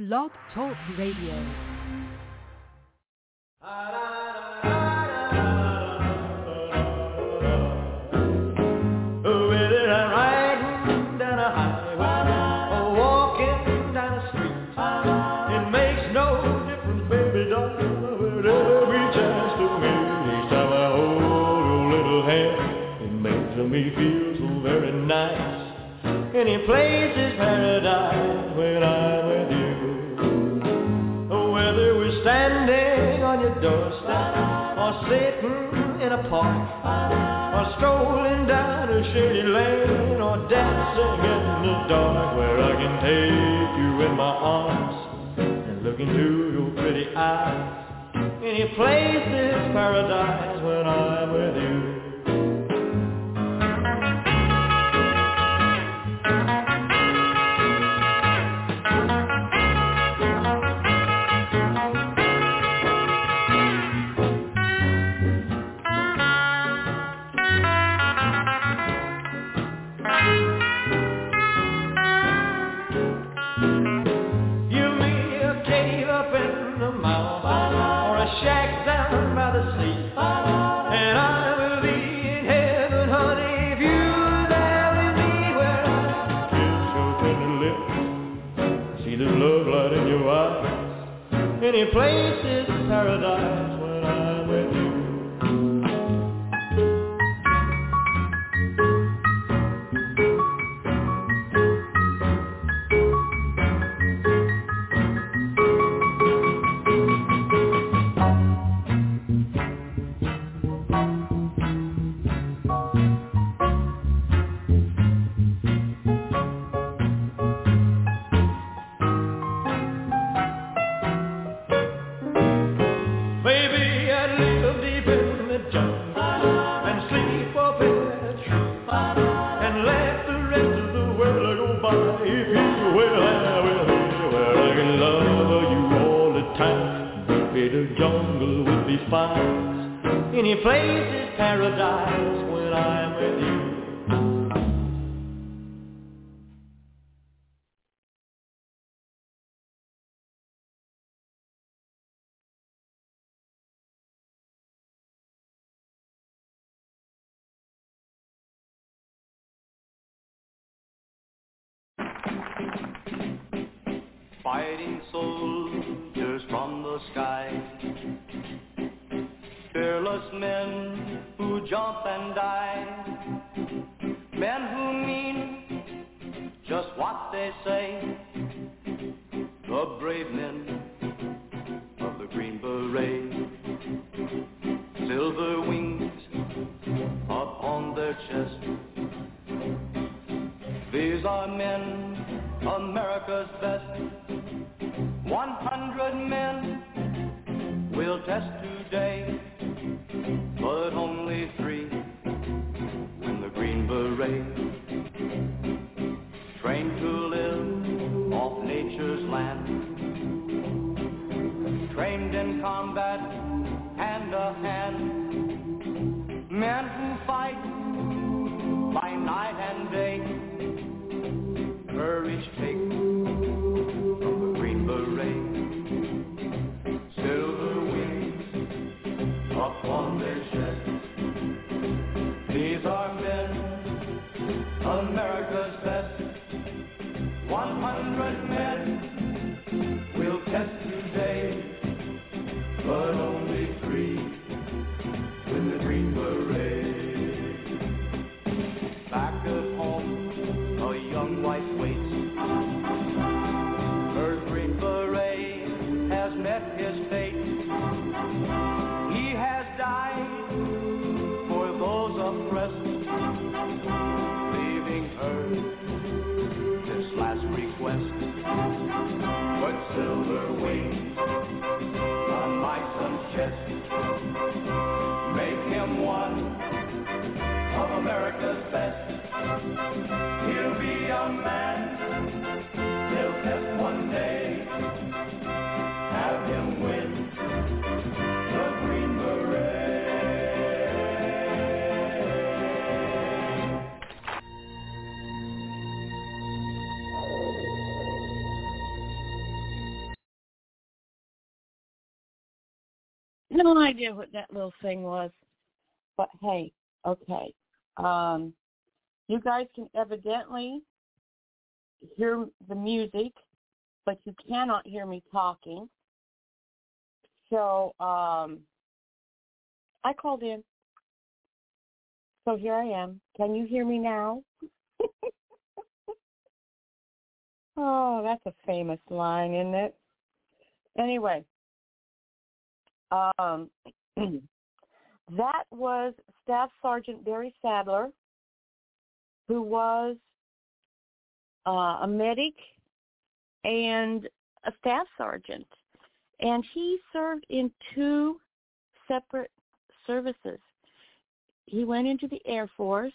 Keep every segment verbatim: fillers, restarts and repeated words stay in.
Blog Talk Radio. Me feel so very nice. Any place is paradise when I'm with you. Whether we're standing on your doorstep, or sitting in a park, or strolling down a shady lane, or dancing in the dark, where I can take you in my arms and look into your pretty eyes. Any place is paradise when I'm with you. Any place is paradise when I'm with you. Any place is paradise when I'm with you. Fighting soldiers from the sky, fearless men who jump and die, men who mean just what they say, the brave men of the Green Beret, silver wings upon their chest. These are men, America's best. One hundred men will test today, but only three win the Green Beret. Trained to live off nature's land, trained in combat hand to hand, men who fight by night and day, courage take from the Green Beret, silver wings upon their chest. These are men, America's best. One hundred men will test today, but only three win the Green Beret. Back at home, a young wife waits. Her Green Beret has met his fate. He has died for those oppressed, leaving her this last request. Put silver wings on my son's chest. Make him one of America's best. He'll be a man they'll test one day. Have him win the Green Beret. No idea what that little thing was. But hey, okay. Um, you guys can evidently hear the music, but you cannot hear me talking. So um, I called in. So here I am. Can you hear me now? Oh, that's a famous line, isn't it? Anyway, um, that was Staff Sergeant Barry Sadler, who was uh, a medic and a staff sergeant. And he served in two separate services. He went into the Air Force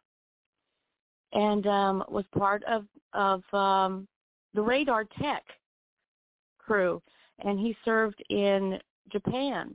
and um, was part of, of um, the radar tech crew, and he served in Japan.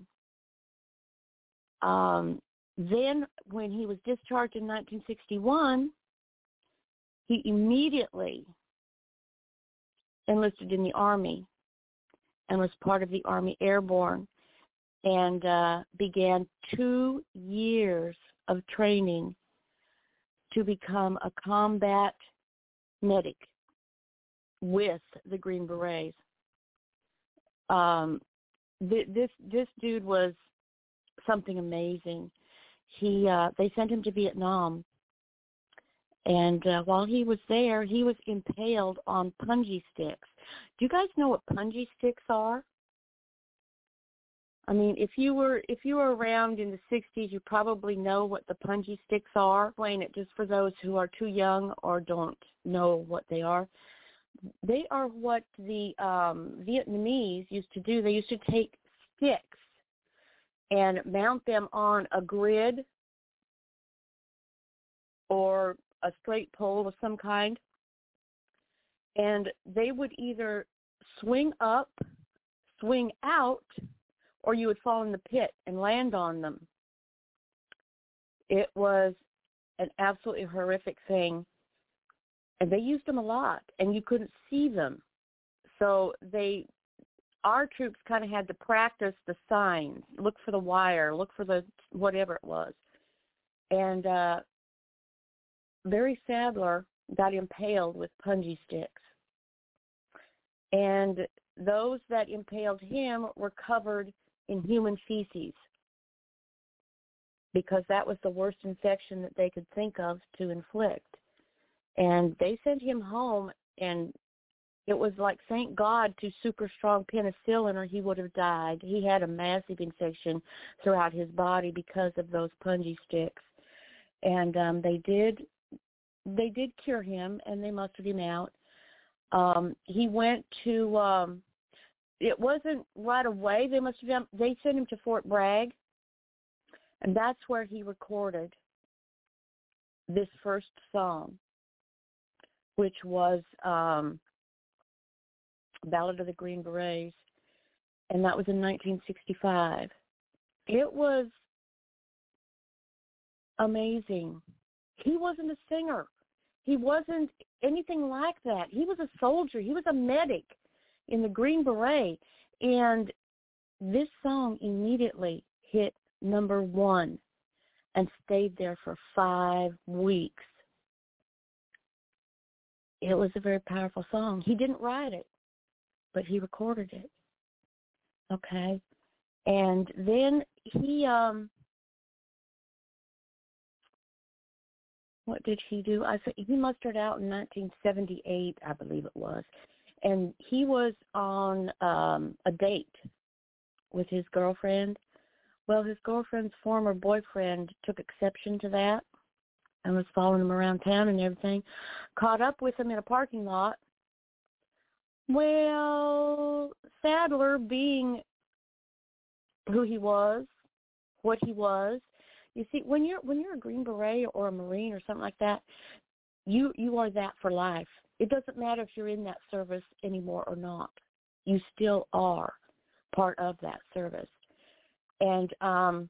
Um, then when he was discharged in nineteen sixty-one, he immediately enlisted in the Army and was part of the Army Airborne and uh, began two years of training to become a combat medic with the Green Berets. Um, th- this this dude was something amazing. He uh, they sent him to Vietnam, and uh, while he was there, he was impaled on punji sticks. Do you guys know what punji sticks are? I mean, if you were if you were around in the sixties, you probably know what the punji sticks are. Explain it just for those who are too young or don't know what they are. They are what the um, Vietnamese used to do. They used to take sticks and mount them on a grid or a straight pole of some kind, and they would either swing up, swing out, or you would fall in the pit and land on them. It was an absolutely horrific thing, and they used them a lot, and you couldn't see them. So they, our troops kind of had to practice the signs, look for the wire, look for the whatever it was. And uh, Barry Sadler got impaled with punji sticks. And those that impaled him were covered in human feces because that was the worst infection that they could think of to inflict. And they sent him home, and it was like, thank God, to super strong penicillin or he would have died. He had a massive infection throughout his body because of those punji sticks. And um, they did they did cure him, and they mustered him out. Um, he went to, um, it wasn't right away. They must have done, they sent him to Fort Bragg, and that's where he recorded this first song, which was um, Ballad of the Green Berets, and that was in nineteen sixty-five. It was amazing. He wasn't a singer. He wasn't anything like that. He was a soldier. He was a medic in the Green Beret, and this song immediately hit number one and stayed there for five weeks. It was a very powerful song. He didn't write it, but he recorded it. Okay? And then he, um, what did he do? I think he mustered out in nineteen seventy-eight, I believe it was. And he was on um, a date with his girlfriend. Well, his girlfriend's former boyfriend took exception to that and was following him around town and everything. Caught up with him in a parking lot. Well, Sadler, being who he was, what he was, you see, when you're when you're a Green Beret or a Marine or something like that, you you are that for life. It doesn't matter if you're in that service anymore or not. You still are part of that service. And um,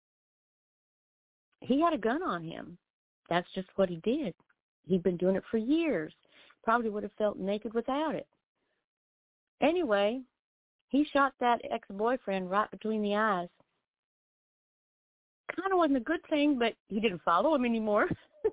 he had a gun on him. That's just what he did. He'd been doing it for years. Probably would have felt naked without it. Anyway, he shot that ex-boyfriend right between the eyes kind of wasn't a good thing, but he didn't follow him anymore.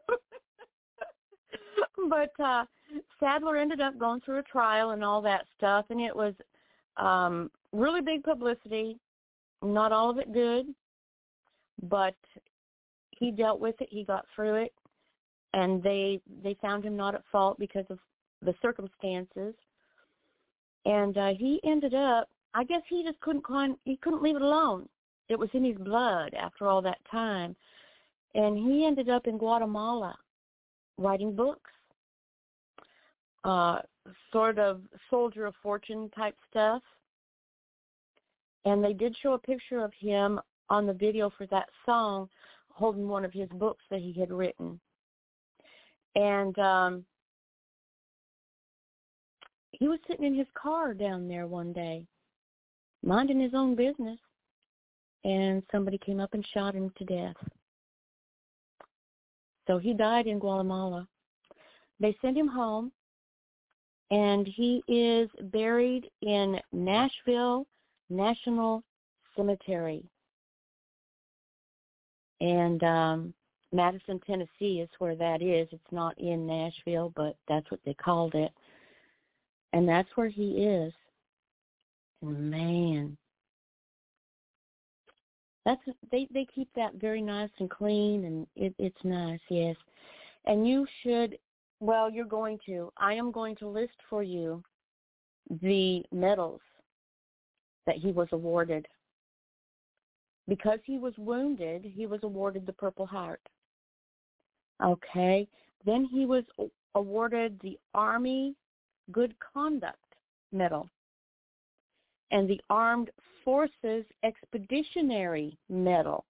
But uh, Sadler ended up going through a trial and all that stuff, and it was um, really big publicity, not all of it good, but he dealt with it. He got through it, and they they found him not at fault because of the circumstances. And uh, he ended up, I guess he just couldn't con- he couldn't leave it alone. It was in his blood after all that time. And he ended up in Guatemala writing books, uh, sort of soldier of fortune type stuff. And they did show a picture of him on the video for that song holding one of his books that he had written. And um, he was sitting in his car down there one day, minding his own business, and somebody came up and shot him to death. So he died in Guatemala. They sent him home, and he is buried in Nashville National Cemetery. And um, Madison, Tennessee is where that is. It's not in Nashville, but that's what they called it. And that's where he is. And man, that's they, they keep that very nice and clean, and it, it's nice, yes. And you should, well, you're going to. I am going to list for you the medals that he was awarded. Because he was wounded, he was awarded the Purple Heart. Okay. Then he was awarded the Army Good Conduct Medal and the Armed Forces Expeditionary Medal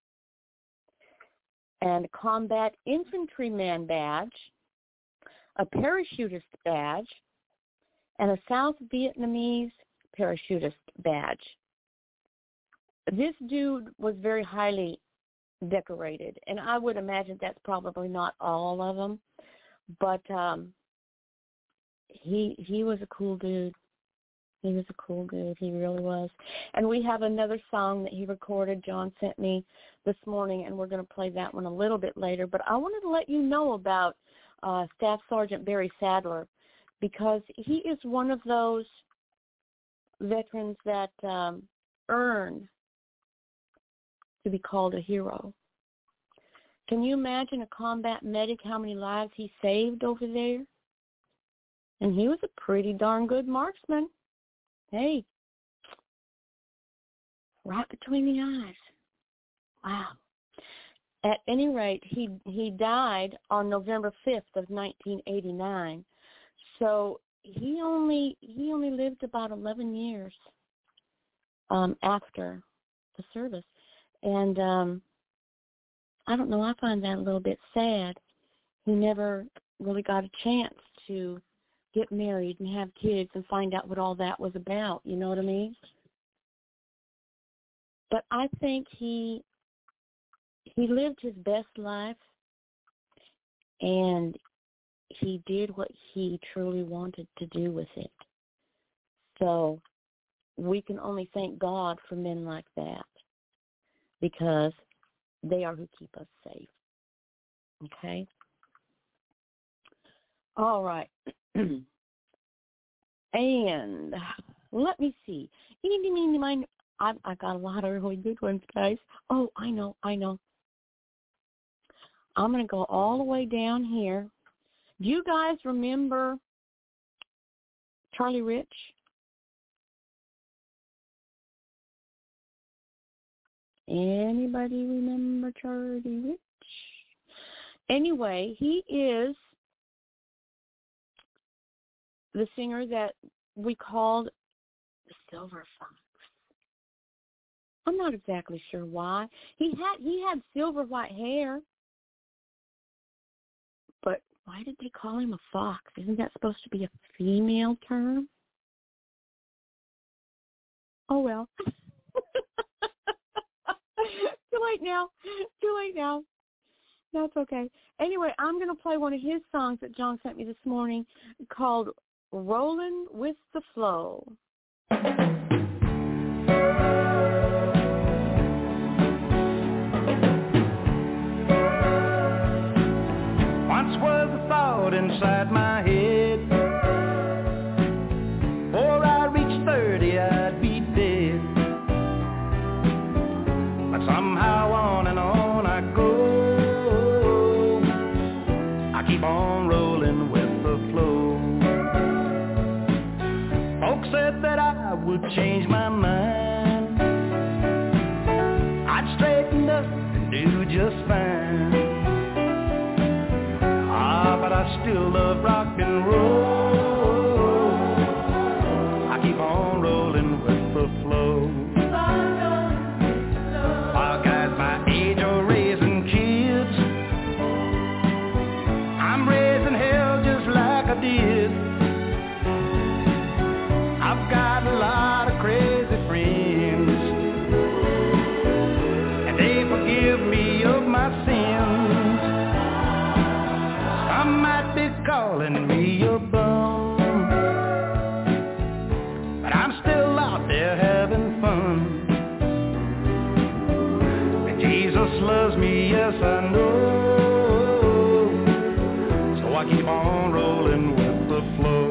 and Combat Infantryman Badge, a Parachutist Badge, and a South Vietnamese Parachutist Badge. This dude was very highly decorated, and I would imagine that's probably not all of them, but um, he he was a cool dude. He was a cool dude. He really was. And we have another song that he recorded. John sent me this morning, and we're going to play that one a little bit later. But I wanted to let you know about uh, Staff Sergeant Barry Sadler, because he is one of those veterans that um, earn to be called a hero. Can you imagine a combat medic, how many lives he saved over there? And he was a pretty darn good marksman. Hey, right between the eyes. Wow. At any rate, he he died on November fifth of nineteen eighty-nine. So he only he only lived about eleven years um, after the service. And um, I don't know, I find that a little bit sad. He never really got a chance to get married and have kids and find out what all that was about, you know what I mean? But I think he he lived his best life, and he did what he truly wanted to do with it. So we can only thank God for men like that, because they are who keep us safe. Okay? All right. And let me see. I I got a lot of really good ones, guys. Oh, I know, I know. I'm going to go all the way down here. Do you guys remember Charlie Rich? Anybody remember Charlie Rich? Anyway, he is the singer that we called the Silver Fox. I'm not exactly sure why. He had he had silver white hair, but why did they call him a fox? Isn't that supposed to be a female term? Oh, well. Too late now. Too late now. That's okay. Anyway, I'm going to play one of his songs that John sent me this morning called Rollin' with the Flow. that I would change my mind. I'd straighten up and do just fine. Ah, but I still love rock and roll. I keep on rolling with the flow. While guys my age are raising kids, I'm raising hell just like I did. I've got a lot of crazy friends, and they forgive me of my sins. Some might be calling me a bum, but I'm still out there having fun. And Jesus loves me, yes I know, so I keep on rolling with the flow.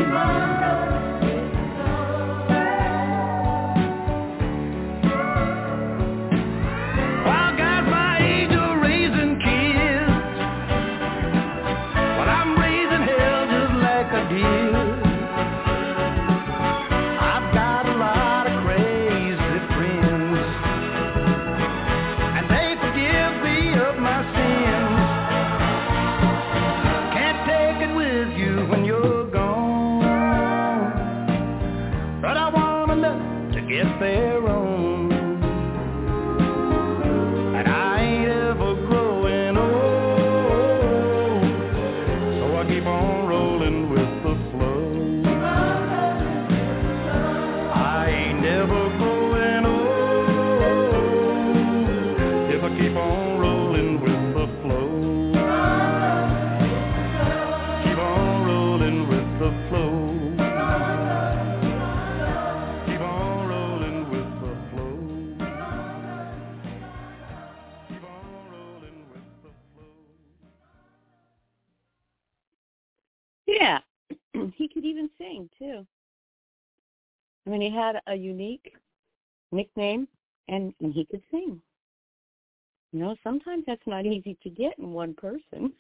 Yeah, he could even sing, too. I mean, he had a unique nickname, and, and he could sing. You know, sometimes that's not easy to get in one person.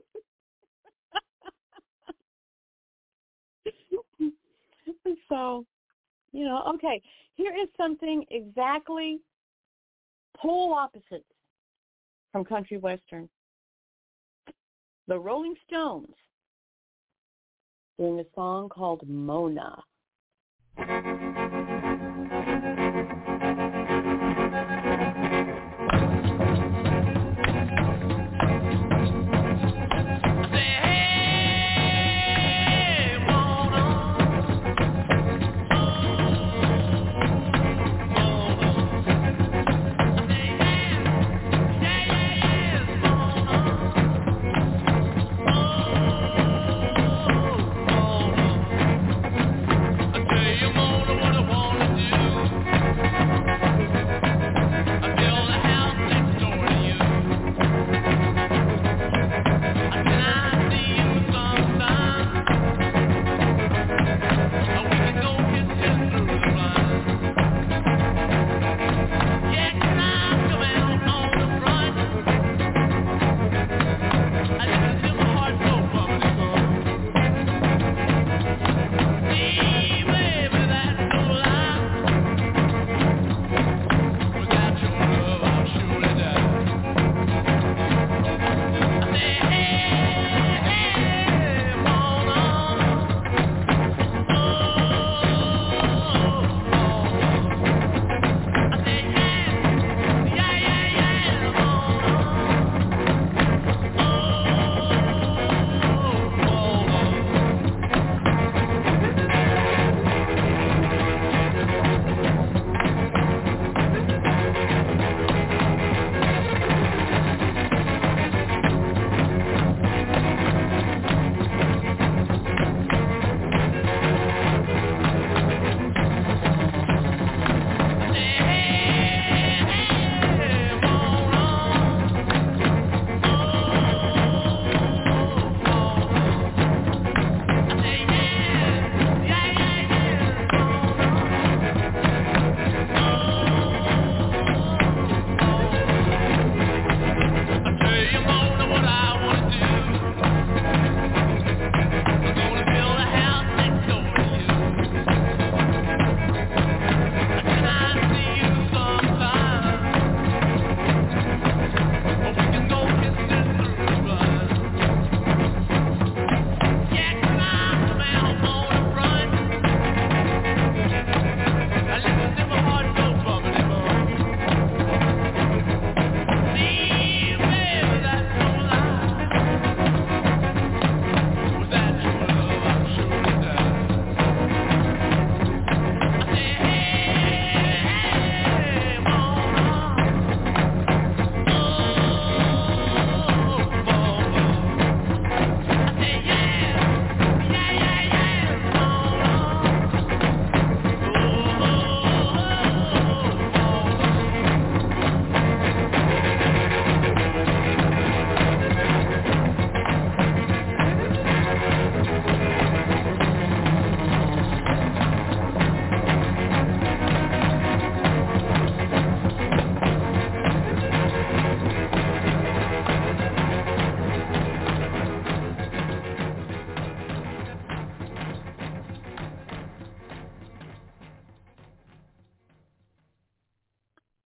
So, you know, okay, here is something exactly polar opposites from country western. The Rolling Stones doing a song called Mona.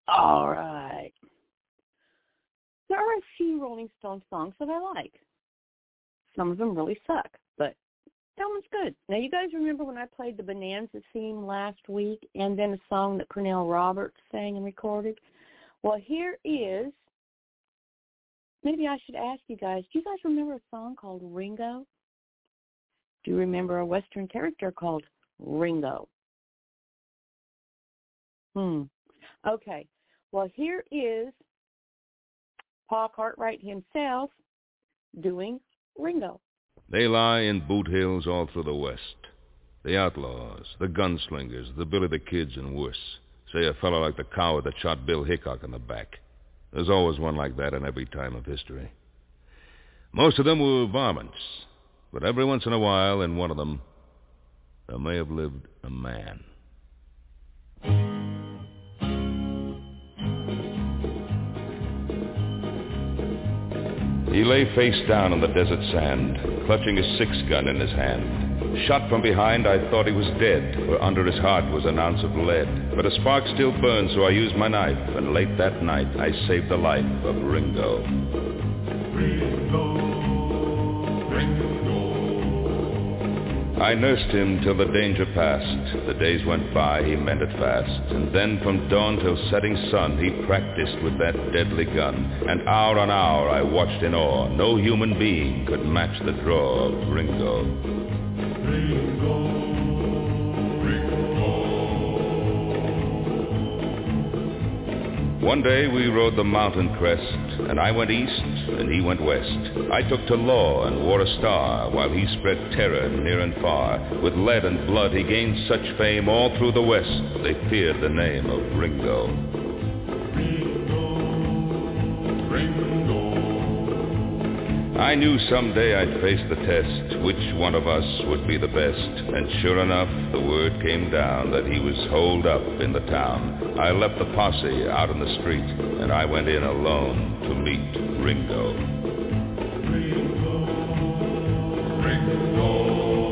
All right. There are a few Rolling Stones songs that I like. Some of them really suck, but that one's good. Now, you guys remember when I played the Bonanza theme last week and then a song that Cornell Roberts sang and recorded? Well, here is, maybe I should ask you guys, do you guys remember a song called Ringo? Do you remember a Western character called Ringo? Hmm. Okay. Well, here is Paul Cartwright himself doing Ringo. They lie in boot hills all through the West. The outlaws, the gunslingers, the Billy the Kids and worse. Say a fellow like the coward that shot Bill Hickok in the back. There's always one like that in every time of history. Most of them were varmints, but every once in a while in one of them, there may have lived a man. He lay face down on the desert sand, clutching his six-gun in his hand. Shot from behind, I thought he was dead, for under his heart was an ounce of lead. But a spark still burned, so I used my knife, and late that night I saved the life of Ringo. Ringo, Ringo. I nursed him till the danger passed. The days went by, he mended fast. And then from dawn till setting sun, he practiced with that deadly gun. And hour on hour I watched in awe. No human being could match the draw of Ringo. Ringo, Ringo. One day we rode the mountain crest, and I went east and he went west. I took to law and wore a star, while he spread terror near and far. With lead and blood he gained such fame all through the West, they feared the name of Ringo. Ringo, Ringo. I knew someday I'd face the test, which one of us would be the best. And sure enough, the word came down that he was holed up in the town. I left the posse out in the street, and I went in alone to meet Ringo. Ringo, Ringo.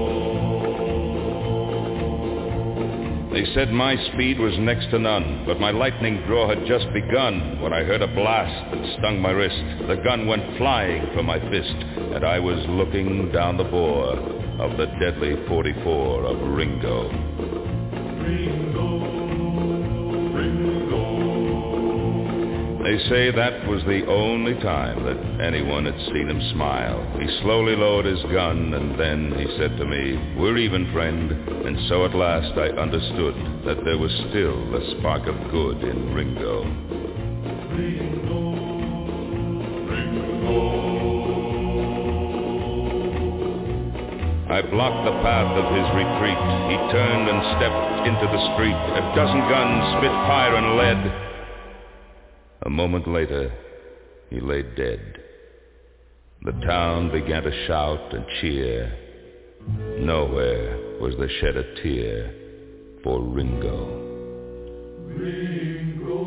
They said my speed was next to none, but my lightning draw had just begun when I heard a blast that stung my wrist. The gun went flying from my fist, and I was looking down the bore of the deadly forty-four of Ringo. Ringo, Ringo. They say that was the only time that anyone had seen him smile. He slowly lowered his gun, and then he said to me, "We're even, friend." And so at last I understood that there was still a spark of good in Ringo. Ringo, Ringo. I blocked the path of his retreat. He turned and stepped into the street. A dozen guns spit fire and lead. A moment later, he lay dead. The town began to shout and cheer. Nowhere was there shed a tear for Ringo. Ringo.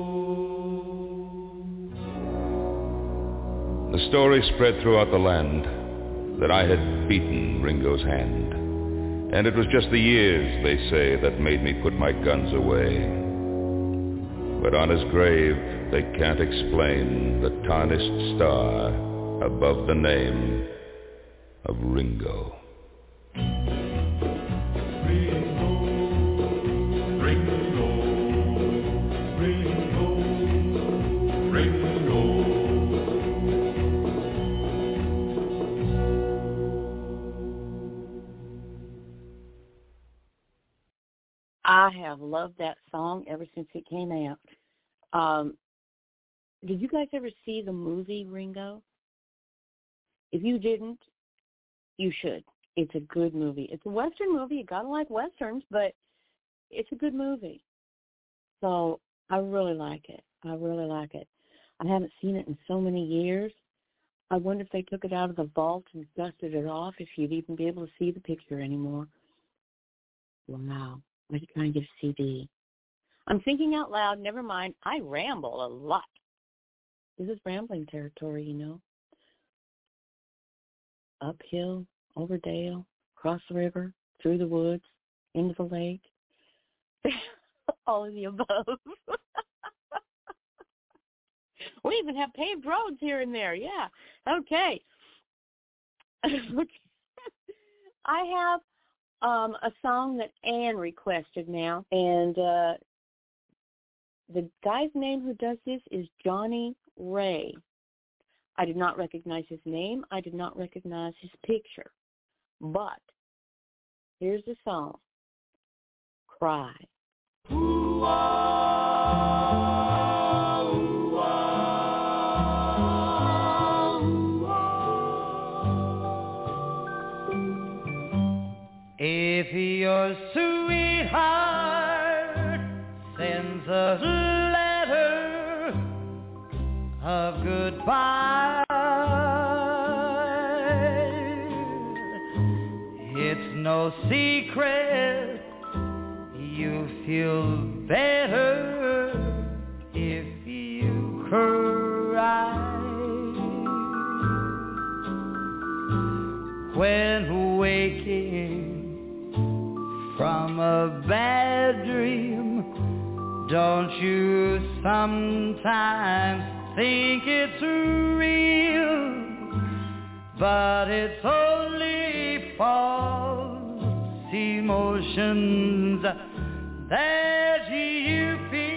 The story spread throughout the land that I had beaten Ringo's hand. And it was just the years, they say, that made me put my guns away. But on his grave, they can't explain the tarnished star above the name of Ringo. Ringo, Ringo, Ringo, Ringo. I have loved that song ever since it came out. Um, did you guys ever see the movie Ringo? If you didn't, you should. It's a good movie. It's a Western movie. You gotta like Westerns, but it's a good movie. So I really like it. I really like it. I haven't seen it in so many years. I wonder if they took it out of the vault and dusted it off, if you'd even be able to see the picture anymore. Wow. I should try and get a C D. I'm thinking out loud. Never mind. I ramble a lot. This is rambling territory, you know. Uphill, over dale, across the river, through the woods, into the lake. All of the above. We even have paved roads here and there. Yeah. Okay. I have um, a song that Ann requested now, and uh, the guy's name who does this is Johnny Ray. I did not recognize his name. I did not recognize his picture. But here's the song, Cry. Ooh, ah, ooh, ah, ooh, ah. If your sweetheart sends a letter of goodbye, it's no secret you feel better if you cry. When waking from a bad dream, don't you sometimes think it's real? But it's only false emotions that you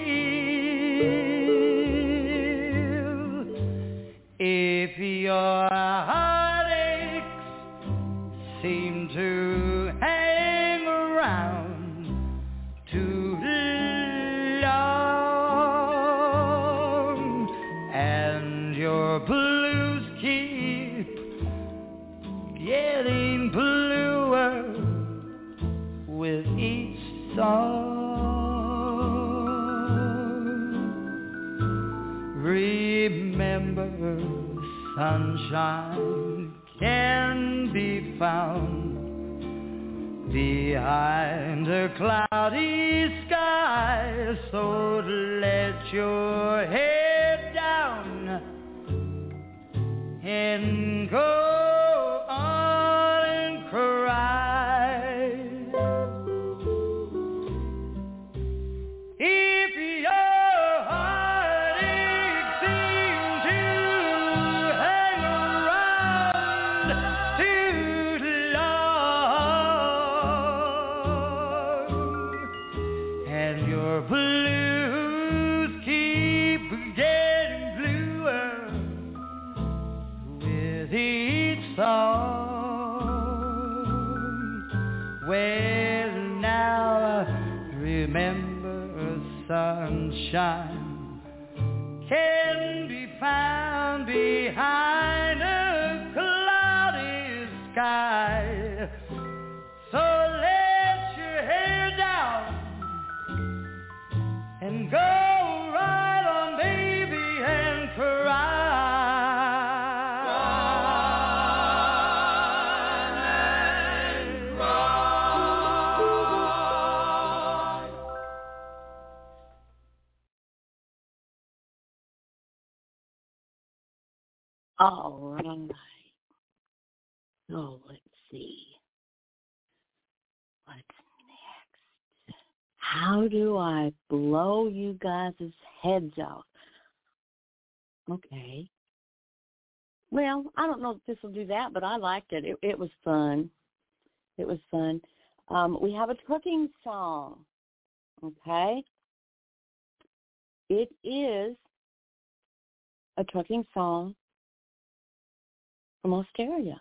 feel. If your heartaches seem to hang around too long, and your blues keep getting bluer with each song, remember, sunshine can be found behind a cloudy sky. So let your head down and go on and cry. If your heartache seems to hang around too long, and your blues keep getting bluer with each song, well now remember, sunshine can be found behind a cloudy sky. So let your hair down and go right on, baby, and cry. All right. So let's see. What's next? How do I blow you guys' heads off? Okay. Well, I don't know if this will do that, but I liked it. It, it was fun. It was fun. Um, we have a trucking song. Okay. It is a trucking song from Australia.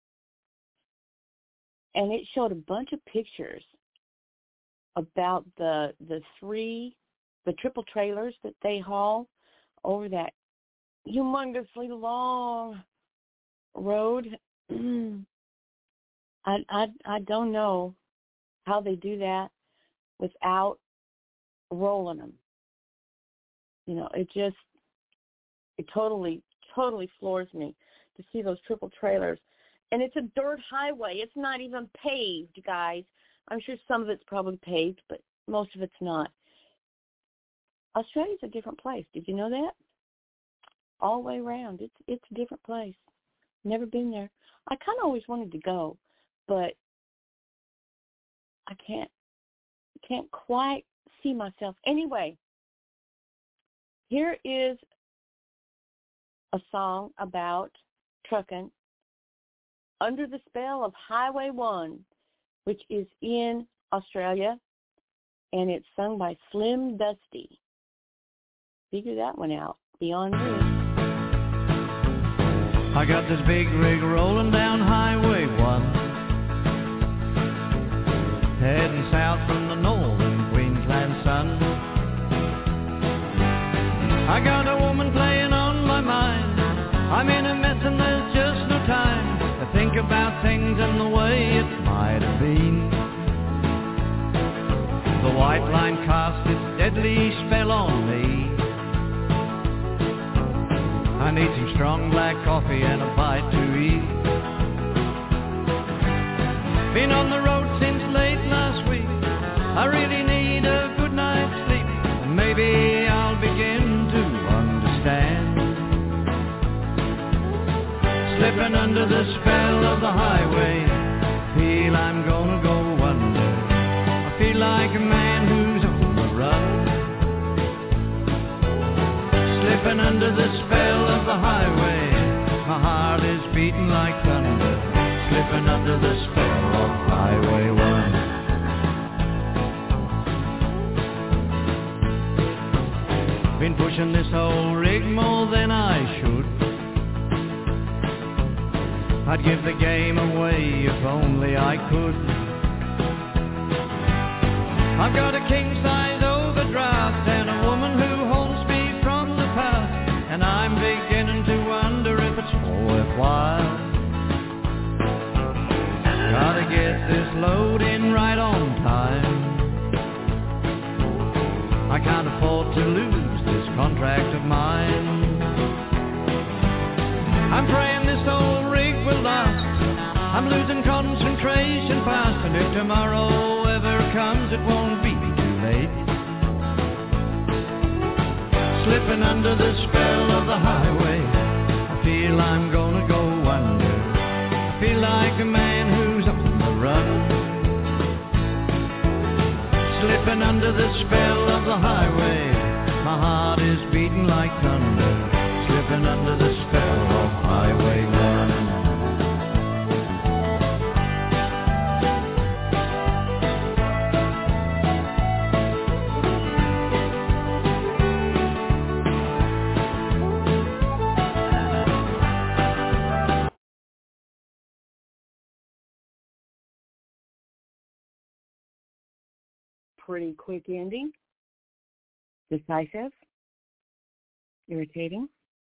And it showed a bunch of pictures about the the three, the triple trailers that they haul over that humongously long road. I, I, I don't know how they do that without rolling them. You know, it just, it totally, totally floors me to see those triple trailers. And it's a dirt highway. It's not even paved, guys. I'm sure some of it's probably paved, but most of it's not. Australia's a different place. Did you know that? All the way around. It's it's a different place. Never been there. I kind of always wanted to go, but I can't can't quite see myself. Anyway, here is a song about trucking under the spell of Highway One, which is in Australia, and it's sung by Slim Dusty. Figure that one out. Beyond me. I got this big rig rolling down Highway One, heading south from the northern Queensland sun. I got a woman playing on my mind. I'm in a mess and there's just no time to think about things and the way it might have been. The white line cast its deadly spell on me. I need some strong black coffee and a bite to eat. Been on the road since late last week. I really need a good night's sleep, and maybe I'll begin to understand. Slipping under the spell of the highway, feel I'm gonna go under. I feel like a man who's on the run. Slipping under the spell of the highway, my heart is beating like thunder. Slipping under the spell of Highway One. Been pushing this whole rig more than I should. I'd give the game away if only I could. I've got a king-size overdraft and a woman who holds me from the past, and I'm beginning to wonder if it's worthwhile. Gotta get this load in right on time. I can't afford to lose this contract of mine. I'm praying this old rig will last. I'm losing concentration fast, and if tomorrow ever comes, it won't be too late. Slipping under the spell of the highway, I feel I'm gonna go under. I feel like a man who's on the run. Slipping under the spell of the highway, my heart is beating like thunder. Slipping under the spell of Highway One. Pretty quick ending. Decisive. Irritating.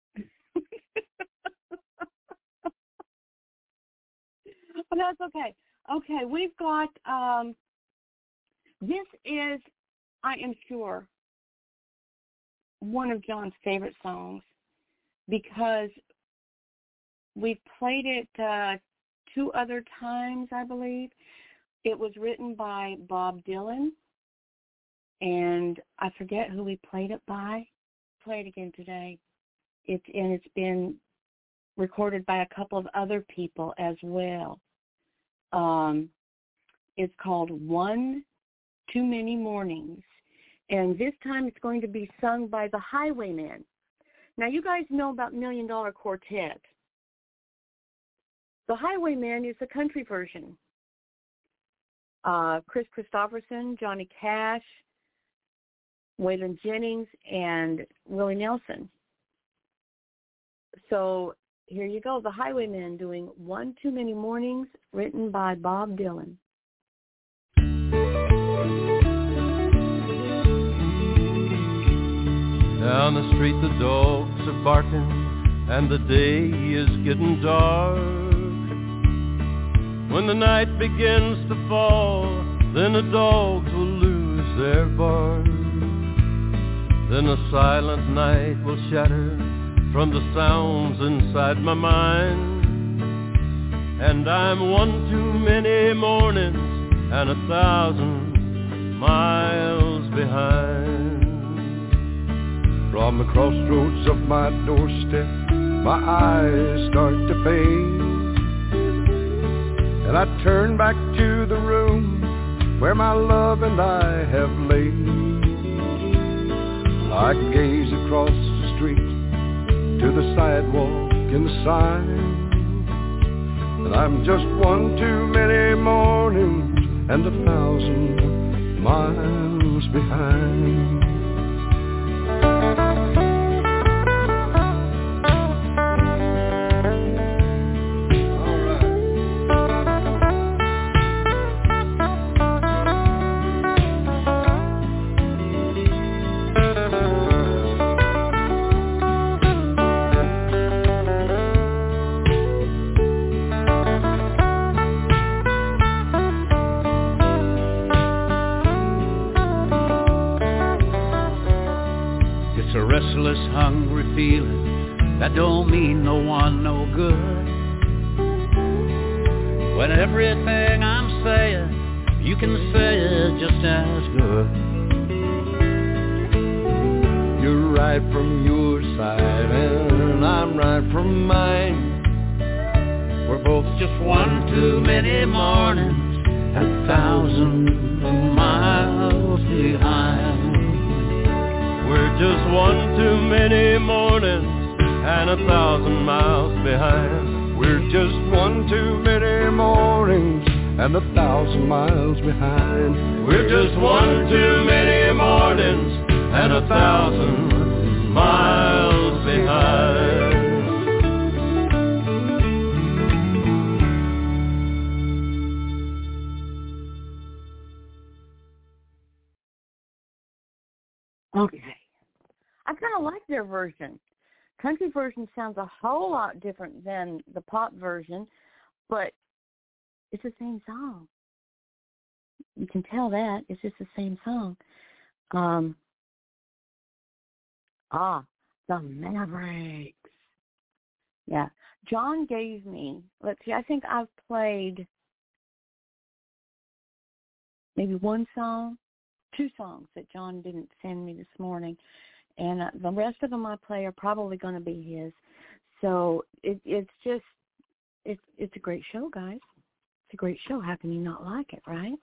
But that's okay. Okay, we've got, um, this is, I am sure, one of John's favorite songs, because we've played it uh, two other times, I believe. It was written by Bob Dylan, and I forget who we played it by. Play it again today. It's and it's been recorded by a couple of other people as well. Um, it's called One Too Many Mornings, and this time it's going to be sung by the Highwaymen. Now, you guys know about Million Dollar Quartet. The Highwaymen is the country version. Uh, Chris Christopherson, Johnny Cash, Waylon Jennings, and Willie Nelson. So here you go, the Highwaymen doing One Too Many Mornings, written by Bob Dylan. Down the street the dogs are barking, and the day is getting dark. When the night begins to fall, then the dogs will lose their bark. Then a silent night will shatter from the sounds inside my mind, and I'm one too many mornings and a thousand miles behind. From the crossroads of my doorstep, my eyes start to fade, and I turn back to the room where my love and I have laid. I gaze across the street to the sidewalk and the sign. And I'm just one too many mornings and a thousand miles behind. Hungry feeling that don't mean no one no good. When everything I'm saying, you can say it just as good. You're right from your side and I'm right from mine. We're both just one too many mornings and a thousand miles behind. We're just one too many mornings and a thousand miles behind. We're just one too many mornings and a thousand miles behind. We're just one too many mornings and a thousand miles behind. Okay. I kind of like their version. Country version sounds a whole lot different than the pop version, but it's the same song. You can tell that. It's just the same song. Um, ah, the Mavericks. Yeah. John gave me, let's see, I think I've played maybe one song, two songs that John didn't send me this morning. And uh, the rest of them I play are probably going to be his. So it, it's just, it's it's a great show, guys. It's a great show. How can you not like it, right?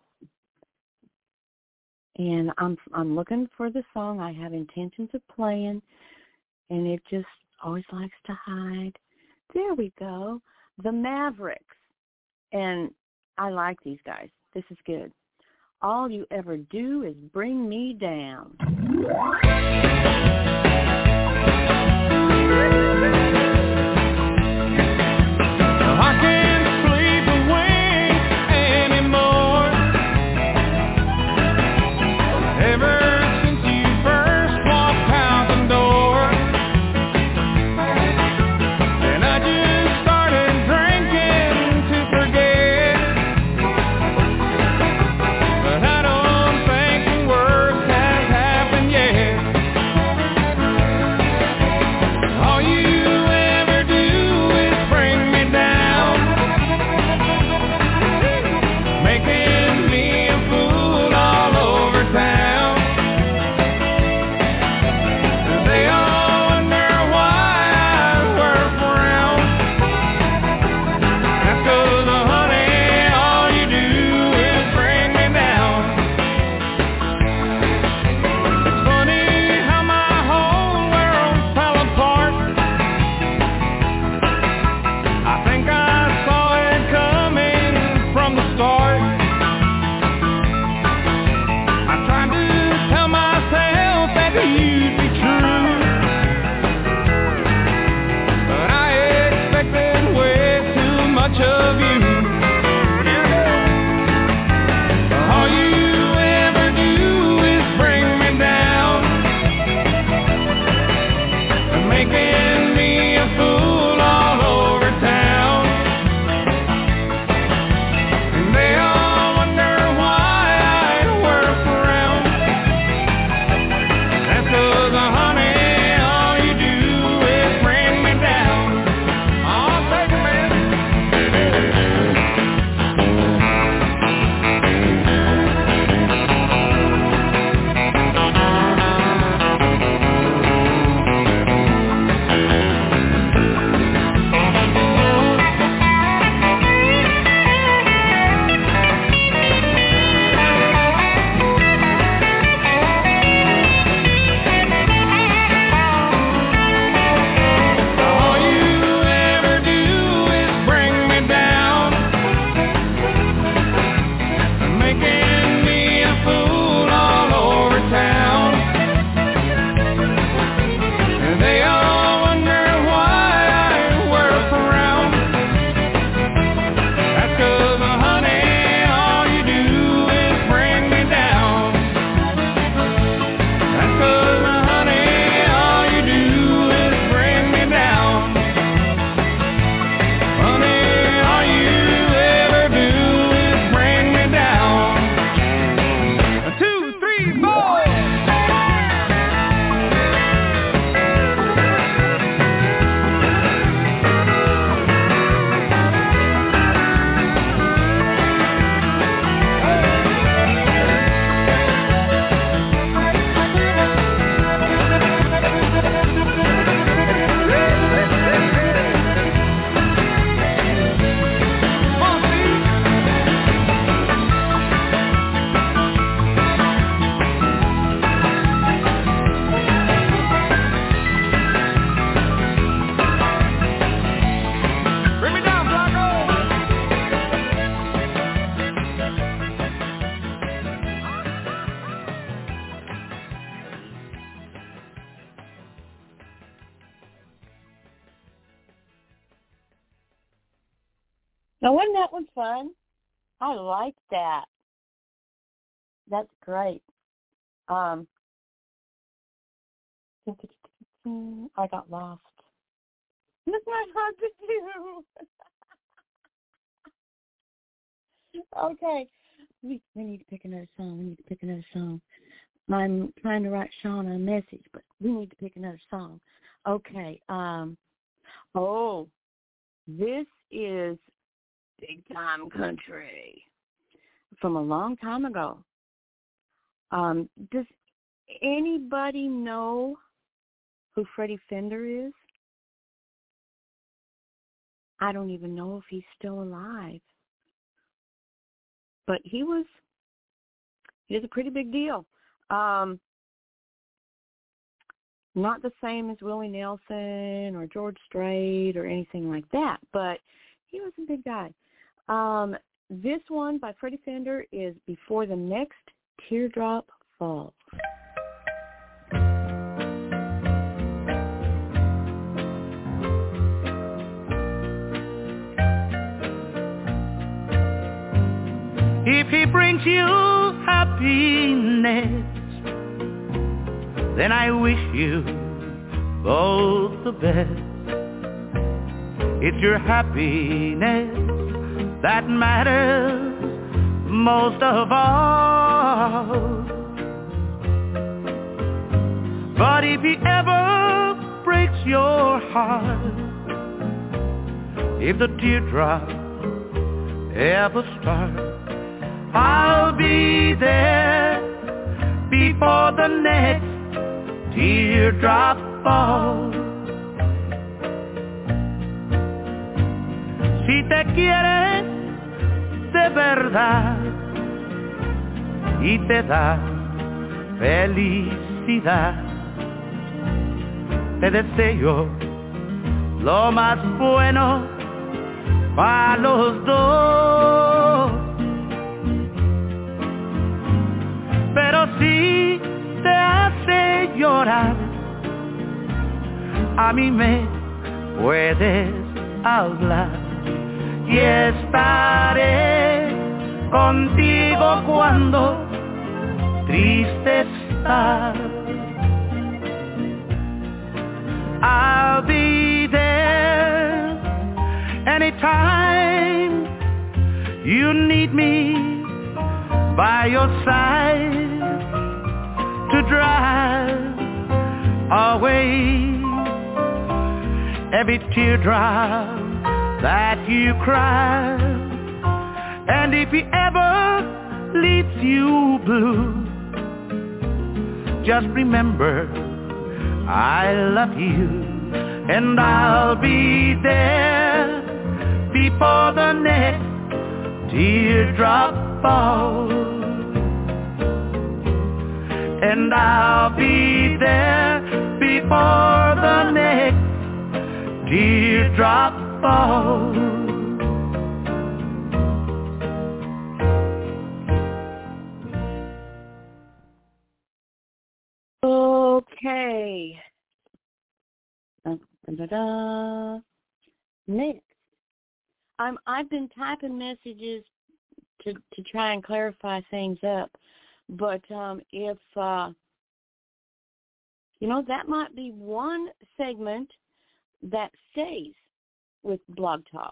And I'm I'm looking for the song I have intentions of playing, and it just always likes to hide. There we go. The Mavericks. And I like these guys. This is good. All you ever do is bring me down. I can't sleep awake anymore. Ever since you first walked out the door, and I just started drinking to forget. But I don't think the worst has happened yet. Now, wasn't that one fun? I like that. That's great. Um, I got lost. That's not hard to do. Okay. We, we need to pick another song. We need to pick another song. I'm trying to write Sean a message, but we need to pick another song. Okay. Um. Oh, this is Big Time Country from a long time ago. Um. Does anybody know who Freddie Fender is? I don't even know if he's still alive. But he was, he was a pretty big deal. Um, not the same as Willie Nelson or George Strait or anything like that, but he was a big guy. Um, this one by Freddie Fender is Before the Next Teardrop Falls. If he brings you happiness, then I wish you both the best. It's your happiness that matters most of all. But if he ever breaks your heart, if the teardrop ever starts, I'll be there before the next teardrop falls. Si te quieres de verdad y te da felicidad, te deseo lo más bueno para los dos. Pero si te hace llorar, a mí me puedes hablar y estaré contigo cuando triste estás. I'll be there anytime you need me, by your side to drive away every teardrop that you cry. And if he ever leaves you blue, just remember I love you, and I'll be there before the next teardrop falls. And I'll be there before the next teardrop falls. Okay. Da, da, da. Next. I'm, I've been typing messages to, to try and clarify things up. But um, if, uh, you know, that might be one segment that stays with Blog Talk.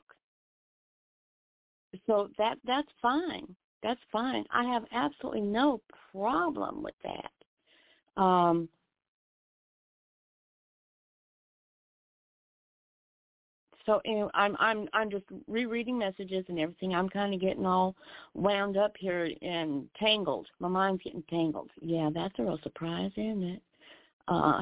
So that that's fine. That's fine. I have absolutely no problem with that. Um, so anyway, I'm I'm I'm just rereading messages and everything. I'm kind of getting all wound up here and tangled. My mind's getting tangled. Yeah, that's a real surprise, isn't it? Uh,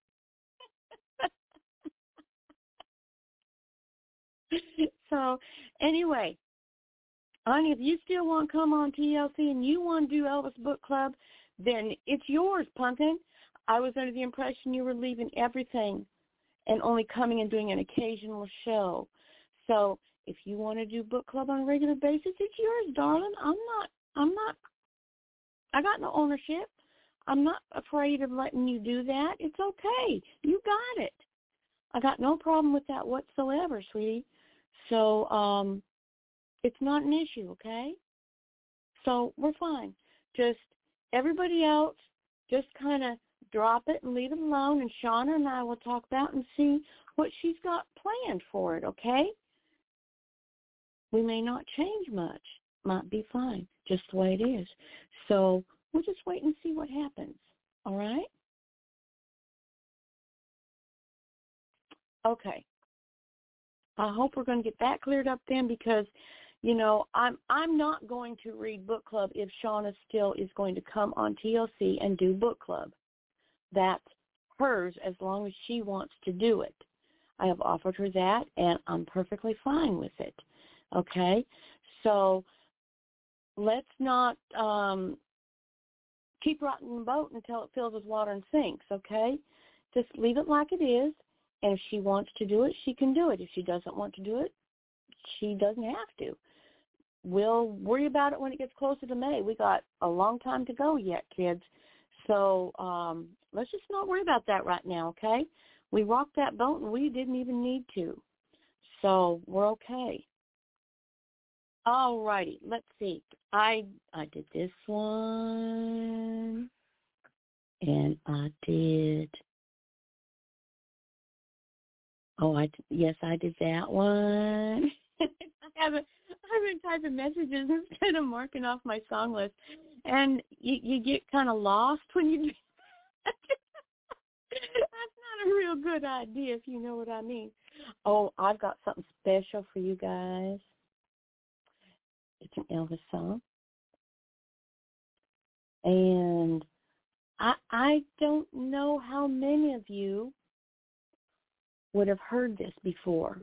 so anyway, honey, if you still want to come on T L C and you want to do Elvis Book Club, then it's yours, Pumpkin. I was under the impression you were leaving everything and only coming and doing an occasional show. So if you want to do book club on a regular basis, it's yours, darling. I'm not, I'm not, I got no ownership. I'm not afraid of letting you do that. It's okay. You got it. I got no problem with that whatsoever, sweetie. So, um, It's not an issue, okay? So we're fine. Just everybody else, just kind of drop it and leave it alone, and Shauna and I will talk about it and see what she's got planned for it, okay? We may not change much. Might be fine, just the way it is. So we'll just wait and see what happens, all right? Okay. I hope we're going to get that cleared up then, because, you know, I'm I'm not going to read book club if Shauna still is going to come on T L C and do book club. That's hers as long as she wants to do it. I have offered her that, and I'm perfectly fine with it. Okay? So let's not um, keep rocking the boat until it fills with water and sinks, okay? Just leave it like it is, and if she wants to do it, she can do it. If she doesn't want to do it, she doesn't have to. We'll worry about it when it gets closer to May. We got a long time to go yet, kids. So um, let's just not worry about that right now, okay? We rocked that boat, and we didn't even need to. So we're okay. All righty, let's see. I I did this one, and I did, oh, I yes, I did that one. I haven't, I've been typing messages instead of marking off my song list, and you, you get kind of lost when you do that. That's not a real good idea, if you know what I mean. Oh, I've got something special for you guys. It's an Elvis song. And I I don't know how many of you would have heard this before.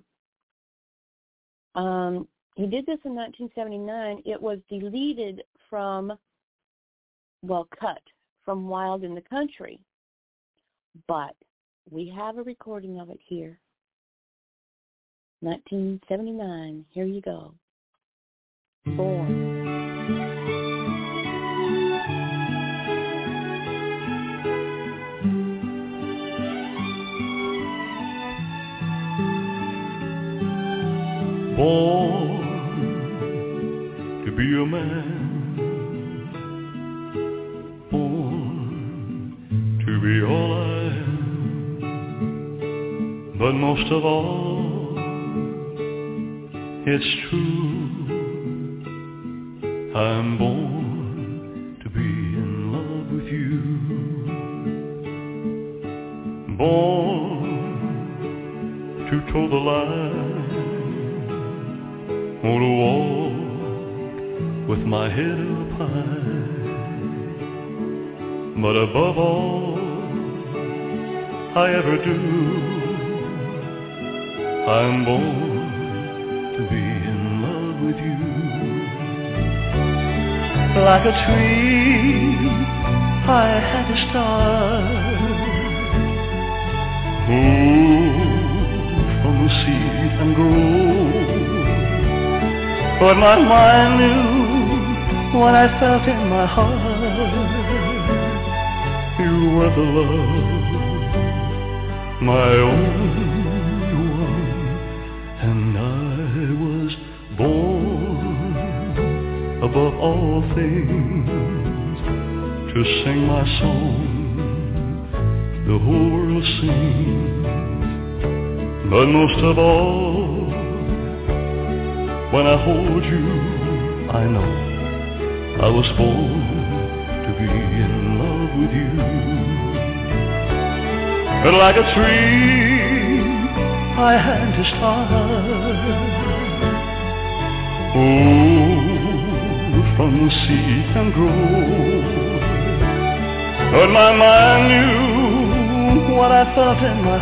Um, he did this in nineteen seventy-nine. It was deleted from, well, cut from Wild in the Country. But we have a recording of it here. nineteen seventy-nine. Here you go. Born. Born to be a man, born to be all I am, but most of all, it's true, I'm born to be in love with you, born to toe the line, or to walk with my head up high, but above all I ever do, I'm born to be in love with you. Like a tree I had to start, move from the seed and grow. But my mind knew what I felt in my heart, you were the love, my only one, and I was born above all things to sing my song the whole world sings, but most of all, when I hold you, I know I was born to be in love with you. But like a tree, I had to start, oh, from the seed and grow. But my mind knew what I felt in my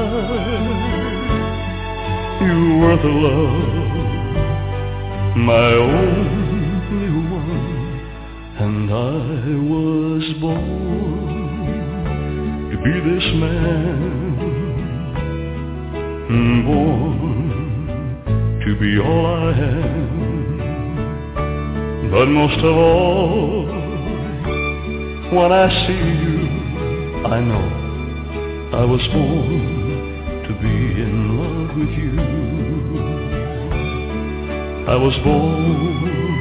heart, you were the love, my only one, and I was born to be this man, born to be all I am, but most of all, when I see you, I know I was born to be in love with you. I was born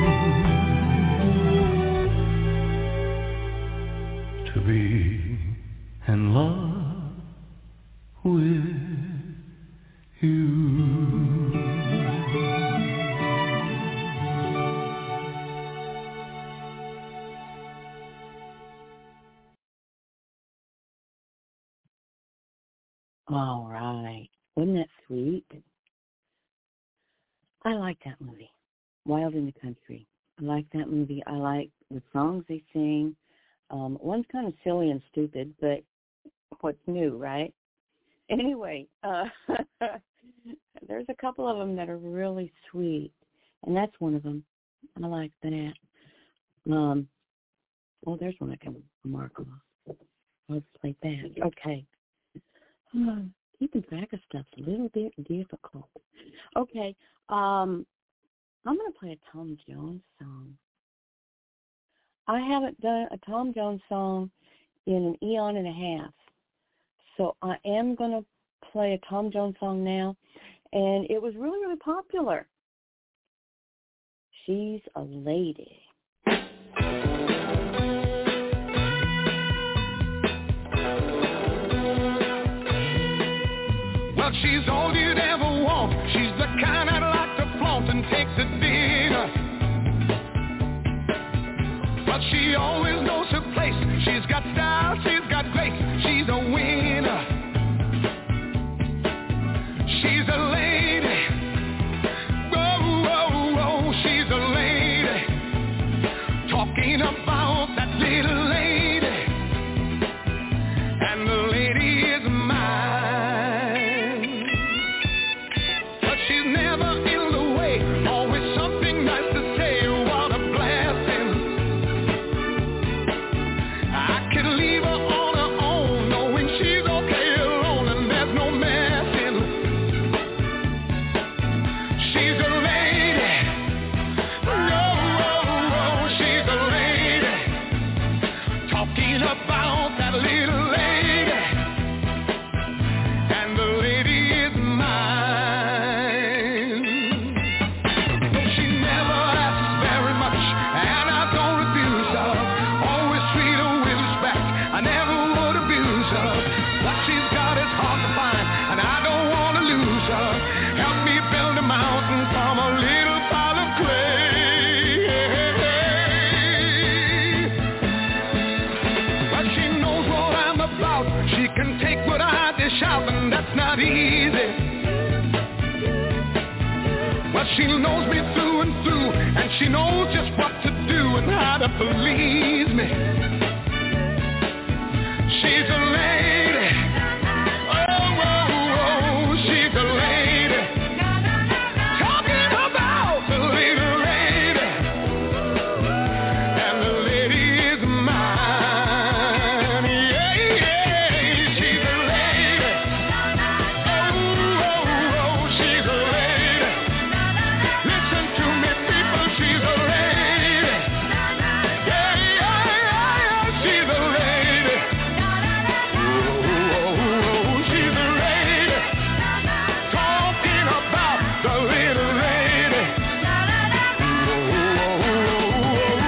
to be in love with you. All right. Wasn't that sweet? I like that movie, Wild in the Country. I like that movie. I like the songs they sing. Um, one's kind of silly and stupid, but what's new, right? Anyway, uh, there's a couple of them that are really sweet, and that's one of them. I like that. Um, well, there's one I can mark off. Let's play that. Okay. Uh, keeping track of stuff's a little bit difficult. Okay, um, I'm going to play a Tom Jones song. I haven't done a Tom Jones song in an eon and a half, so I am going to play a Tom Jones song now, and it was really, really popular. She's a Lady. Well, she's all you'd ever want. She's the kind I'd like to flaunt and take to dinner. But she always knows her place. She's got style, she's got grace. She's a winner. She's a lady. Whoa, whoa, whoa, she's a lady. Talking about that little lady. And the lady is mine. She knows me through and through, and she knows just what to do and how to please me. She's a lady. Oh, oh, oh, she's a lady. Talking about the little lady. And the lady is mine. Yeah, yeah, she's a lady. Oh, oh, oh, she's a lady. Listen to me, people, she's a lady. Yeah, yeah, yeah, she's a lady. Oh, oh, oh, she's a lady. Talking about the little lady. Oh, oh, oh,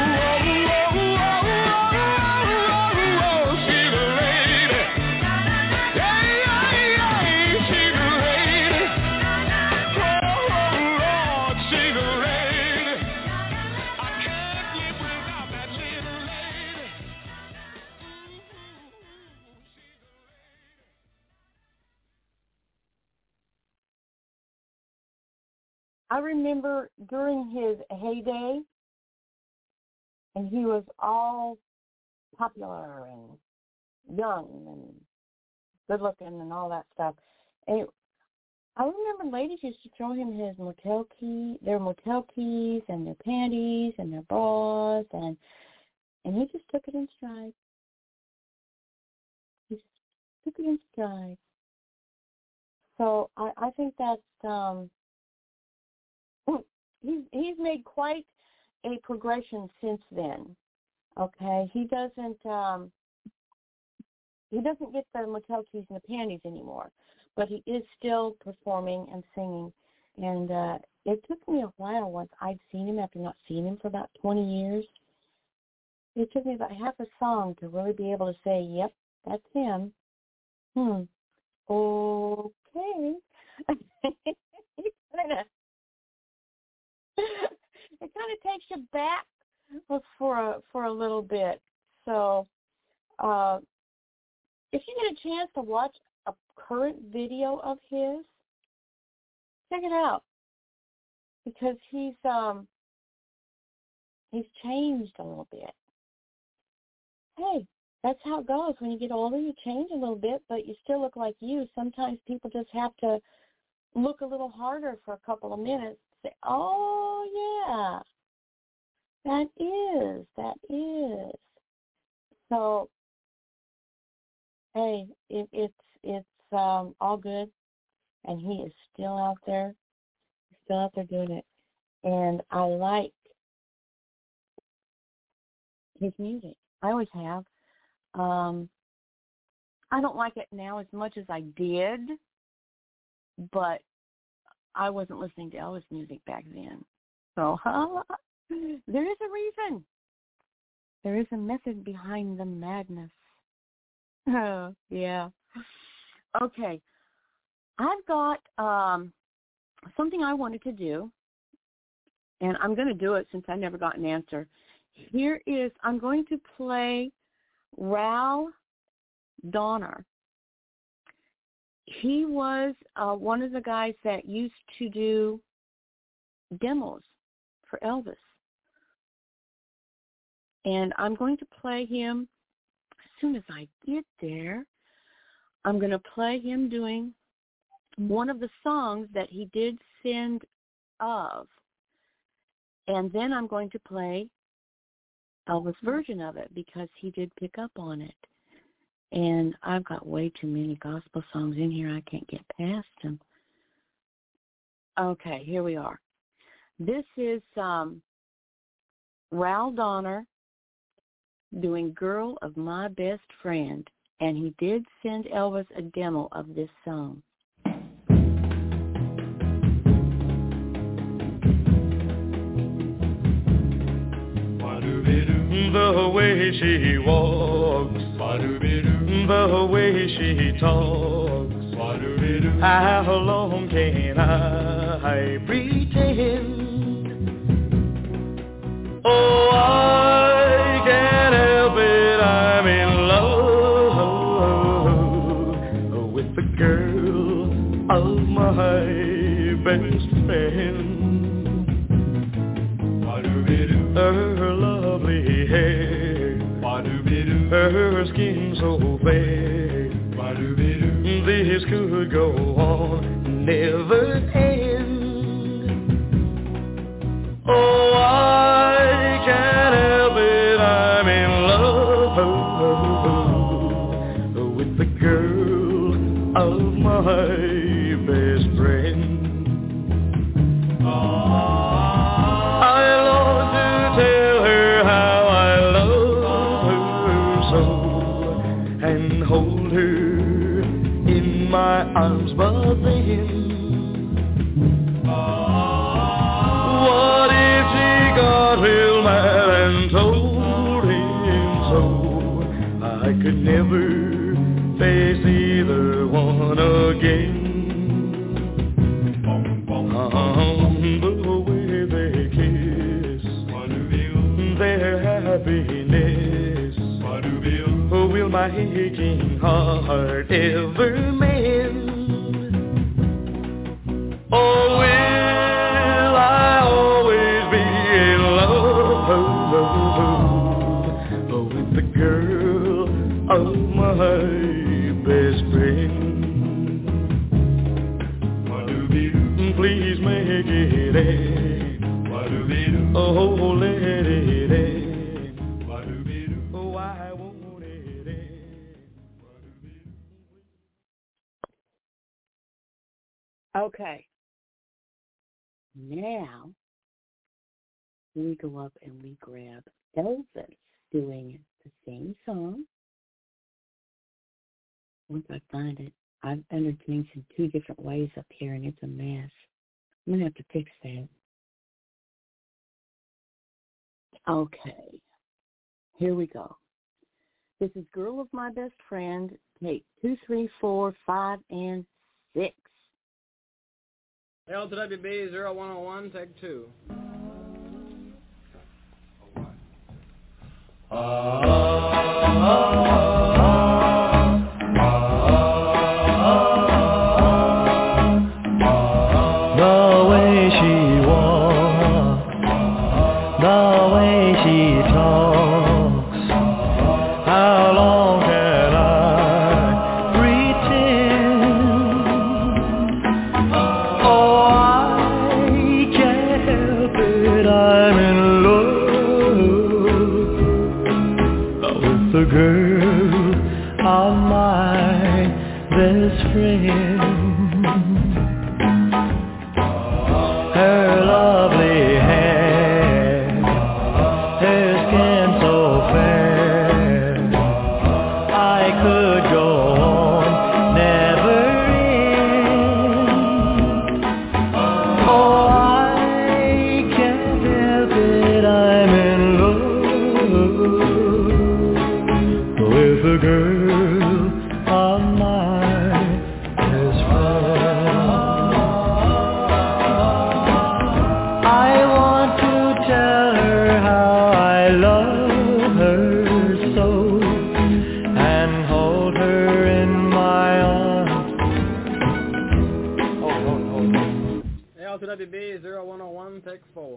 oh, oh, she's a lady. Yeah, yeah, yeah, she's a lady. Oh, Lord, she's a lady. I can't live without that little lady. I remember during his heyday, and he was all popular and young and good-looking and all that stuff. And I remember ladies used to throw him his motel key, their motel keys and their panties and their bras, and and he just took it in stride. He just took it in stride. So I, I think that's um, he's he's made quite a progression since then. Okay, he doesn't um, he doesn't get the motel keys and the panties anymore, but he is still performing and singing, And uh, it took me a while once I'd seen him after not seeing him for about twenty years. It took me about half a song to really be able to say, yep, that's him. Hmm. Okay. it kind of it kind of takes you back for a for a little bit. So, uh, if you get a chance to watch a current video of his, check it out, because he's um he's changed a little bit. Hey, that's how it goes. When you get older, you change a little bit, but you still look like you. Sometimes people just have to look a little harder for a couple of minutes and say, oh, yeah, that is, that is. So, hey, it, it's it's um, all good, and he is still out there, He's still out there doing it. And I like his music. I always have. Um, I don't like it now as much as I did, but I wasn't listening to Elvis music back then. So uh, there is a reason. There is a method behind the madness. Oh, yeah. Okay. I've got um, something I wanted to do, and I'm going to do it since I never got an answer. Here is, I'm going to play Ral Donner. He was uh, one of the guys that used to do demos for Elvis. And I'm going to play him as soon as I get there. I'm going to play him doing one of the songs that he did send of. And then I'm going to play Elvis' version of it because he did pick up on it. And I've got way too many gospel songs in here. I can't get past them. Okay, here we are. This is um, Ral Donner doing Girl of My Best Friend. And he did send Elvis a demo of this song. The way she walks, the way she talks, how long can I pretend? Oh, I can't help it, I'm in love with the girl of my best friend. Her lovely hair, her skin so fair, this could go on, never end. Oh, I can't help it, I'm in love with the girl of my best friend. Hold her in my arms, but then what if she got real mad and told him so? I could never face either one again. Um, the way they kiss, their happiness, will my aching heart ever mend? Or will I always be in love with the girl of my best friend? Please make it end. Oh, let it end. Okay. Now, we go up and we grab Elvis doing the same song. Once I find it, I've entered things in two different ways up here, and it's a mess. I'm going to have to fix that. Okay. Here we go. This is Girl of My Best Friend, take two, three, four, five, and six. L to W B zero one oh one, take two. Uh, uh, uh, the way she walks, the way she talks, how long can I pretend? Oh, I can't help it, I'm in love with the girl of my best friend. Her lovely hair, her skin so fair, I could go on, never end. Oh, I can't help it, I'm in love with the girl of my best friend. W B zero one oh one, take four.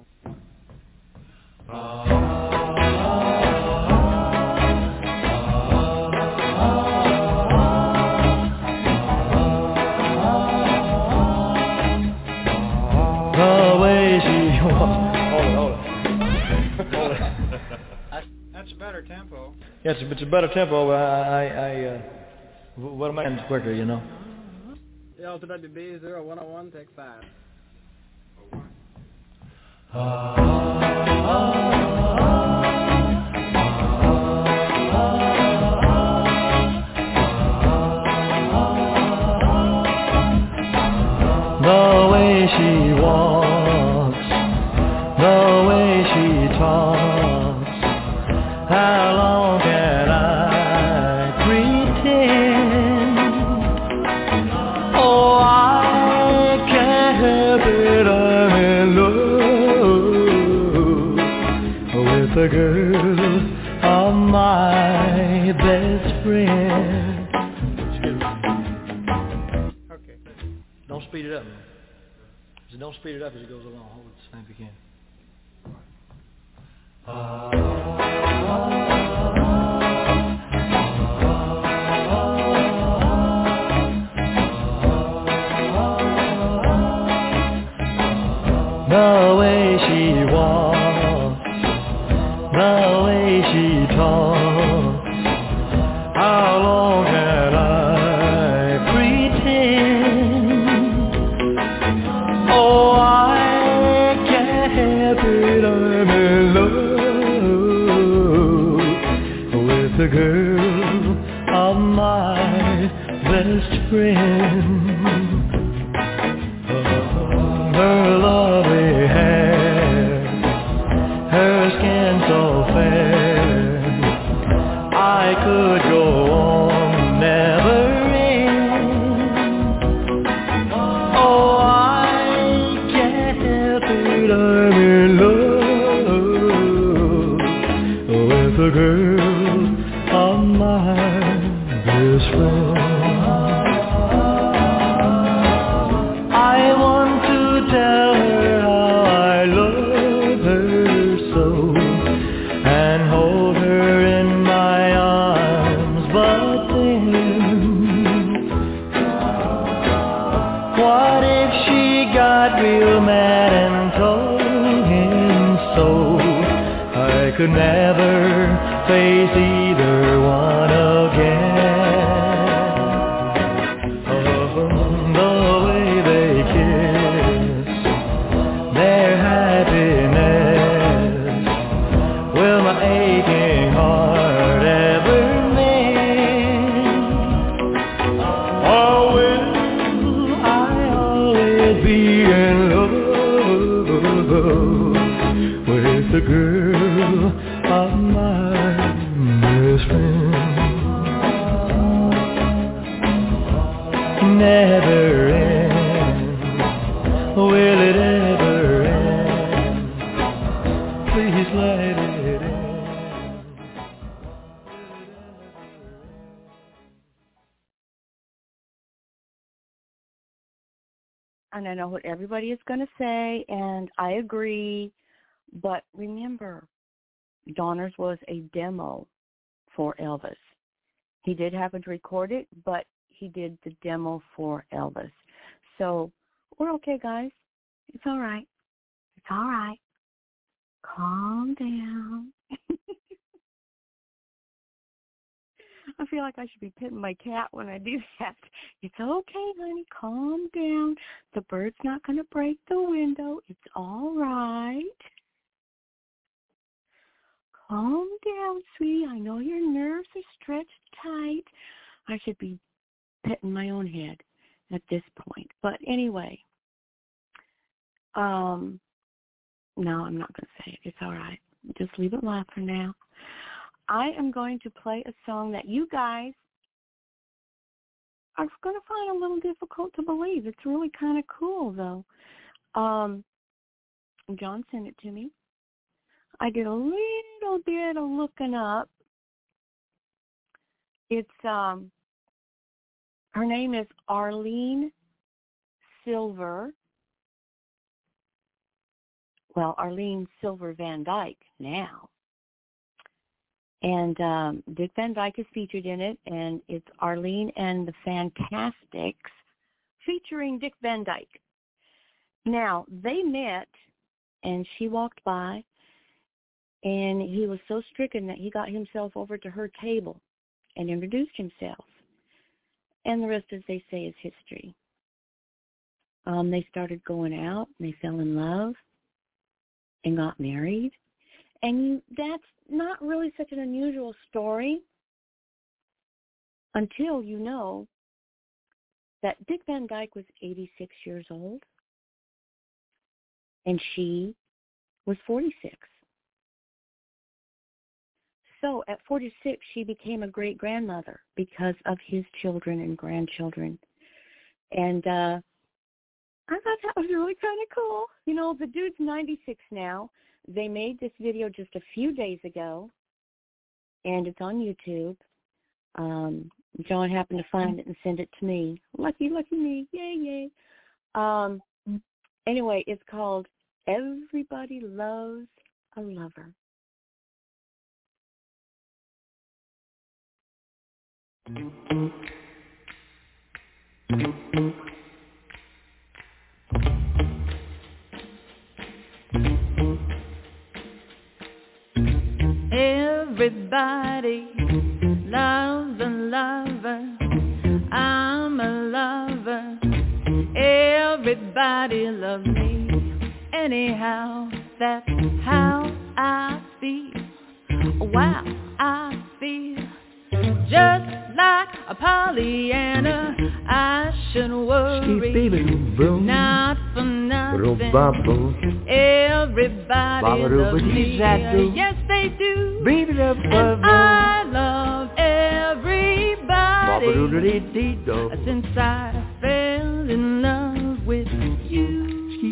The way she walks. Hold it, hold it. Hold it. That's, that's a better tempo. Yes, it's a better tempo. I, I, I uh, what am I quicker, you know? L to W B zero one oh one, take five. The way she walks, the way she talks, how long can I pretend? Oh, I can't help it, I'm in love with the girl of my best friend. Don't speed it up, man. So don't speed it up as it goes along. Hold it the same if you can. The way she walks, the way she talks, how long can I pretend? Oh, I can't help it, I'm in love with the girl of my best friend. Her lovely hair, her skin so fair, I could go on, never end. Oh, I can't help it, I'm in love with the girl of my best friend. I want to tell her how I love her so, and hold her in my arms, but then what if she got real mad and told him so? I could never face either one again. Be in love never end? Will it ever end? Please let it end. And I know what everybody is going to say, and I agree. But remember, Donner's was a demo for Elvis. He did happen to record it, but he did the demo for Elvis. So we're okay, guys. It's all right. It's all right. Calm down. I feel like I should be petting my cat when I do that. It's okay, honey. Calm down. The bird's not going to break the window. It's all right. Calm down, sweetie. I know your nerves are stretched tight. I should be petting my own head at this point. But anyway, um, no, I'm not going to say it. It's all right. Just leave it live for now. I am going to play a song that you guys are going to find a little difficult to believe. It's really kind of cool, though. Um, John sent it to me. I did a little bit of looking up. It's, um, her name is Arlene Silver. Well, Arlene Silver Van Dyke now. And um, Dick Van Dyke is featured in it, and it's Arlene and the Fantastics featuring Dick Van Dyke. Now, they met, and she walked by, and he was so stricken that he got himself over to her table and introduced himself. And the rest, as they say, is history. Um, they started going out, and they fell in love and got married. And that's not really such an unusual story until you know that Dick Van Dyke was eighty-six years old and she was forty-six. So at forty-six, she became a great-grandmother because of his children and grandchildren. And uh, I thought that was really kind of cool. You know, the dude's ninety-six now. They made this video just a few days ago, and it's on YouTube. Um, John happened to find it and send it to me. Lucky, lucky me. Yay, yay. Um, anyway, it's called Everybody Loves a Lover. Everybody loves a lover. I'm a lover. Everybody loves me. Anyhow, that's how I feel. Wow, I feel just like a Pollyanna. I shouldn't worry, not for nothing. Everybody loves me. Yes, they do. And I love everybody since I fell in love with you.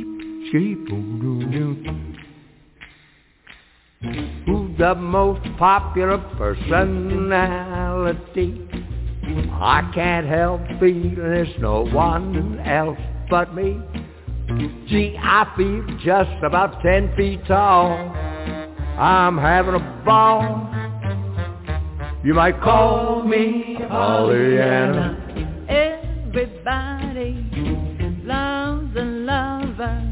Who's the most popular personality? I can't help feeling it's no one else but me. Gee, I feel just about ten feet tall. I'm having a ball. You might call me Pollyanna. Everybody loves a lover.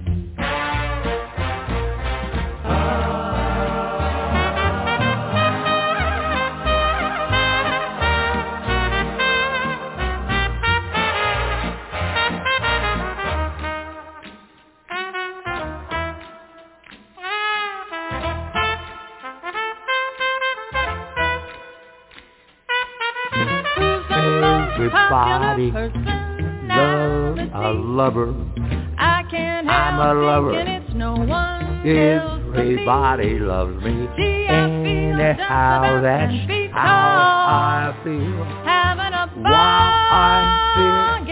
Everybody loves a lover. I can't help I'm a lover. It's no one Everybody else loves me. Gee, Anyhow, that's how I feel. Having a ball. Why I feel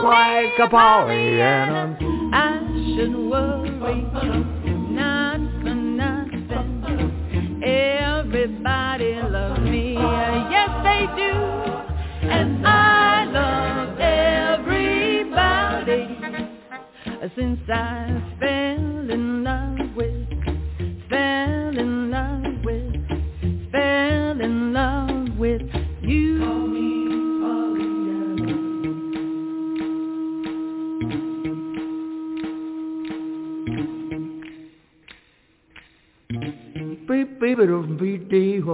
like a Polly and I should worry not for nothing. Everybody loves me, yes they do, and I love everybody. Since I fell in love with, fell in love with, fell in love with you. beep beep beep beep beep.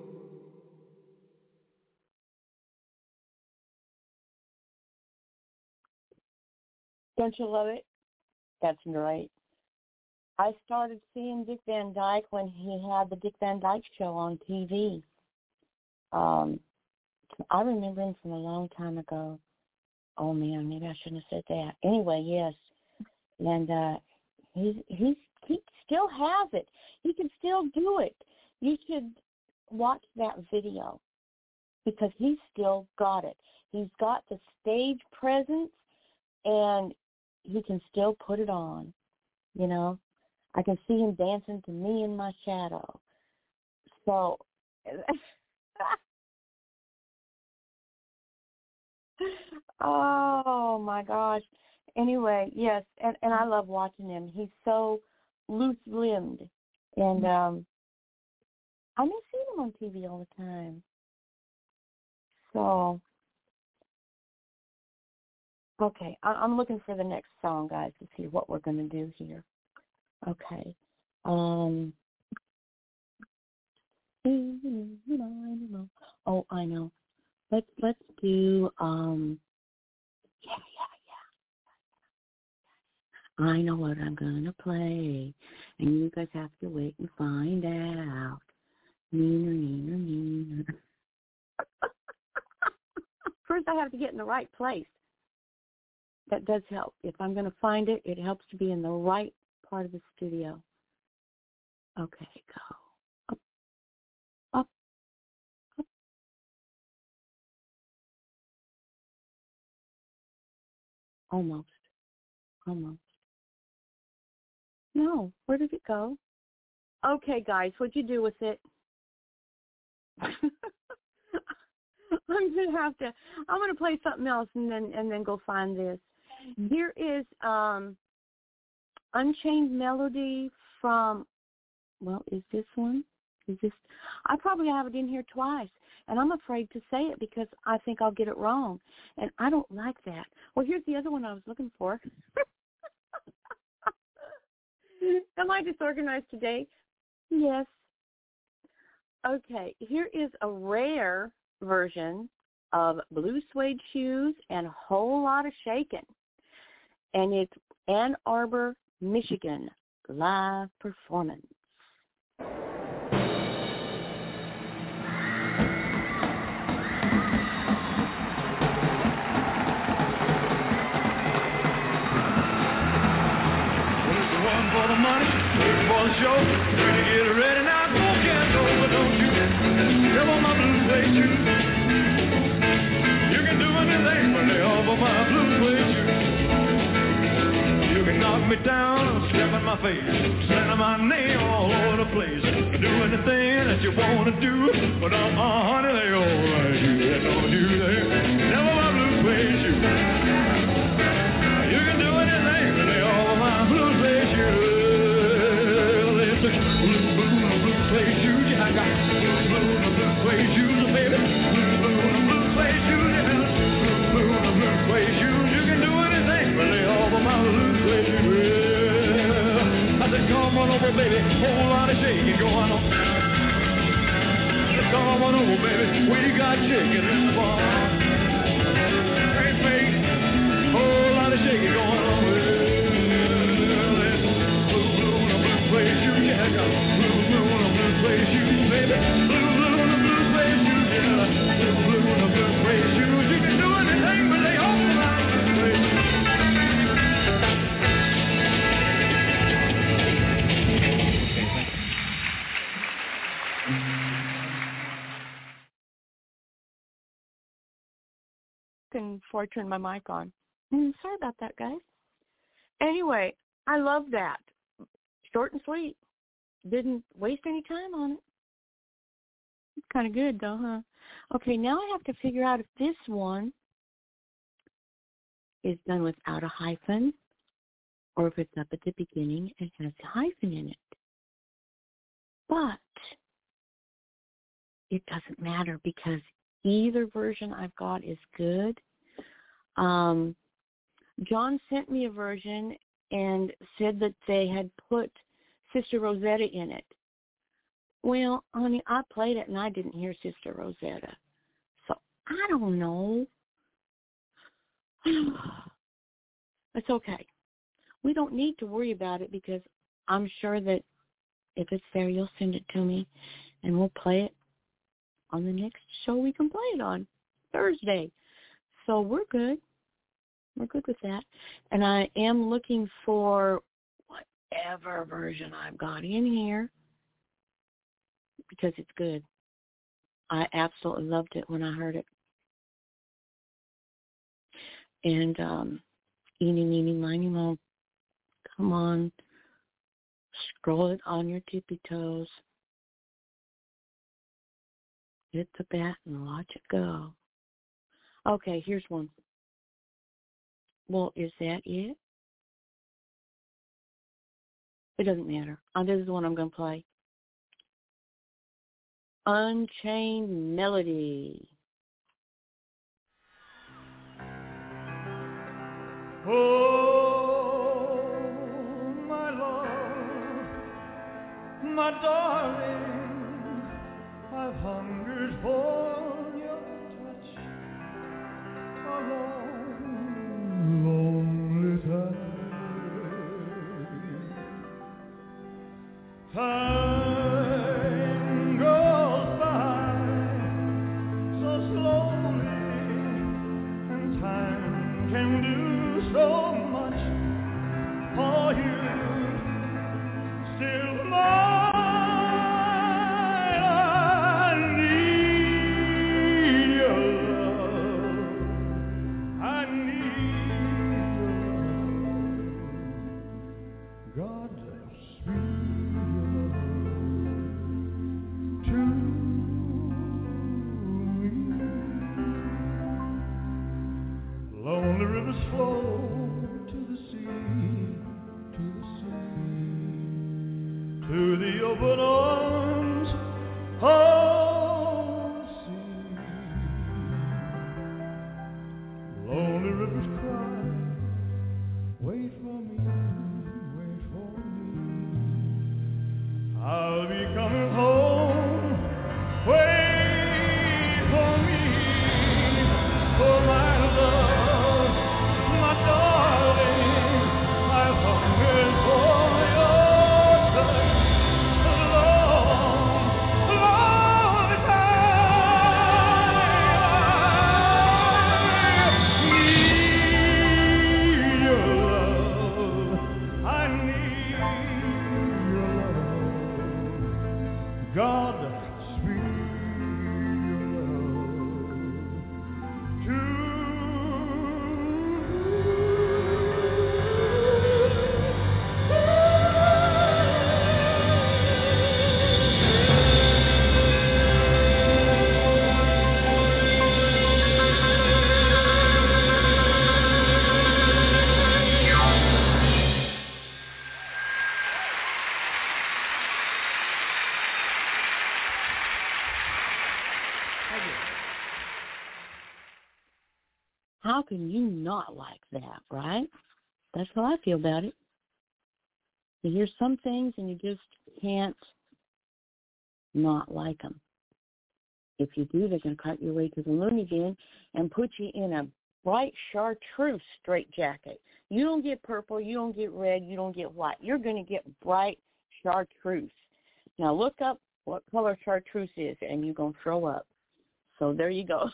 Don't you love it? That's right. I started seeing Dick Van Dyke when he had the Dick Van Dyke Show on T V. Um, I remember him from a long time ago. Oh man, maybe I shouldn't have said that. Anyway, yes, and uh, he's he's he still has it. He can still do it. You should watch that video because he's still got it. He's got the stage presence, and he can still put it on. You know, I can see him dancing to Me in My Shadow. So. Oh my gosh. Anyway, yes, and, and I love watching him. He's so loose-limbed. And um I miss seeing him on T V all the time. So okay, I, I'm looking for the next song, guys, to see what we're gonna do here. Okay. Um Oh, I know. Let's let's do um yeah, yeah, yeah. I know what I'm gonna play, and you guys have to wait and find out. Neener, neener, neener. First, I have to get in the right place. That does help. If I'm gonna find it, it helps to be in the right part of the studio. Okay, go. Up, up, up. Almost. Almost. No, where did it go? Okay, guys, what'd you do with it? I'm gonna have to. I'm gonna play something else and then and then go find this. Here is um, Unchained Melody from. Well, is this one? Is this? I probably have it in here twice, and I'm afraid to say it because I think I'll get it wrong, and I don't like that. Well, here's the other one I was looking for. Am I disorganized today? Yes. Okay, here is a rare version of Blue Suede Shoes and a Whole Lot of Shakin'. And it's Ann Arbor, Michigan, live performance. For the money, waiting for the show, ready to get ready now, go get over, don't you? Come on my blue suede shoes. You can do anything but lay off of my blue suede shoes. You can knock me down, step in my face, send my name all over the place. Do anything that you want to do, but uh, uh, honey, they all right, you that don't do that. Never my blue suede shoes. You can do anything but lay off of my blue suede shoes. Suede shoes, yeah, I got blue, blue, blue suede shoes, baby. Blue, blue, blue suede shoes, yeah. Blue, blue, blue suede shoes. You can do anything, but lay off of my blue suede shoes. Yeah. I said, come on over, baby. Whole lot of shaking going on. I said, come on over, baby. We got shaking in the bar. Great face, whole lot of shaking going on. Well, blue, blue, blue suede shoes, yeah, I got blue, blue. Suede shoes, baby. Blue, blue, and the blue suede shoes, yeah. Blue, blue, and the blue suede shoes. You can do anything, but they all my blue suede shoes. Before I turn my mic on. Mm, sorry about that, guys. Anyway, I love that. Short and sweet. Didn't waste any time on it. It's kind of good, though, huh? Okay, now I have to figure out if this one is done without a hyphen or if it's up at the beginning and has a hyphen in it. But it doesn't matter because either version I've got is good. Um, John sent me a version and said that they had put Sister Rosetta in it. Well, honey, I played it and I didn't hear Sister Rosetta. So I don't know. It's okay. We don't need to worry about it because I'm sure that if it's there, you'll send it to me and we'll play it on the next show we can play it on, Thursday. So we're good. We're good with that. And I am looking for whatever version I've got in here because it's good. I absolutely loved it when I heard it. And um, eeny, meeny, miny, mo. Come on. Scroll it on your tippy toes. Hit the bat and watch it go. Okay, here's one. Well, is that it? It doesn't matter. Uh, this is the one I'm going to play. Unchained Melody. Oh, my love, my darling, I've hungered for your touch a long, lonely time. Time goes by so slowly, and time can do so much for you. Still mine, I need your love. I need your love. God sweet love to me. Lonely rivers flow to the sea, to the sea, to the open arms of the sea. Lonely rivers cry, wait for me, wait for me. I'll be coming home, wait for me, for my love, my darling, I've hungered for your touch a long, long time. I need your love. I need your love. God, sweet love to How can you not like that, right? That's how I feel about it. You hear some things and you just can't not like them. If you do, they're going to cut your way to the loony bin and put you in a bright chartreuse straitjacket. You don't get purple, you don't get red, you don't get white. You're going to get bright chartreuse. Now look up what color chartreuse is, and you're going to throw up. So there you go.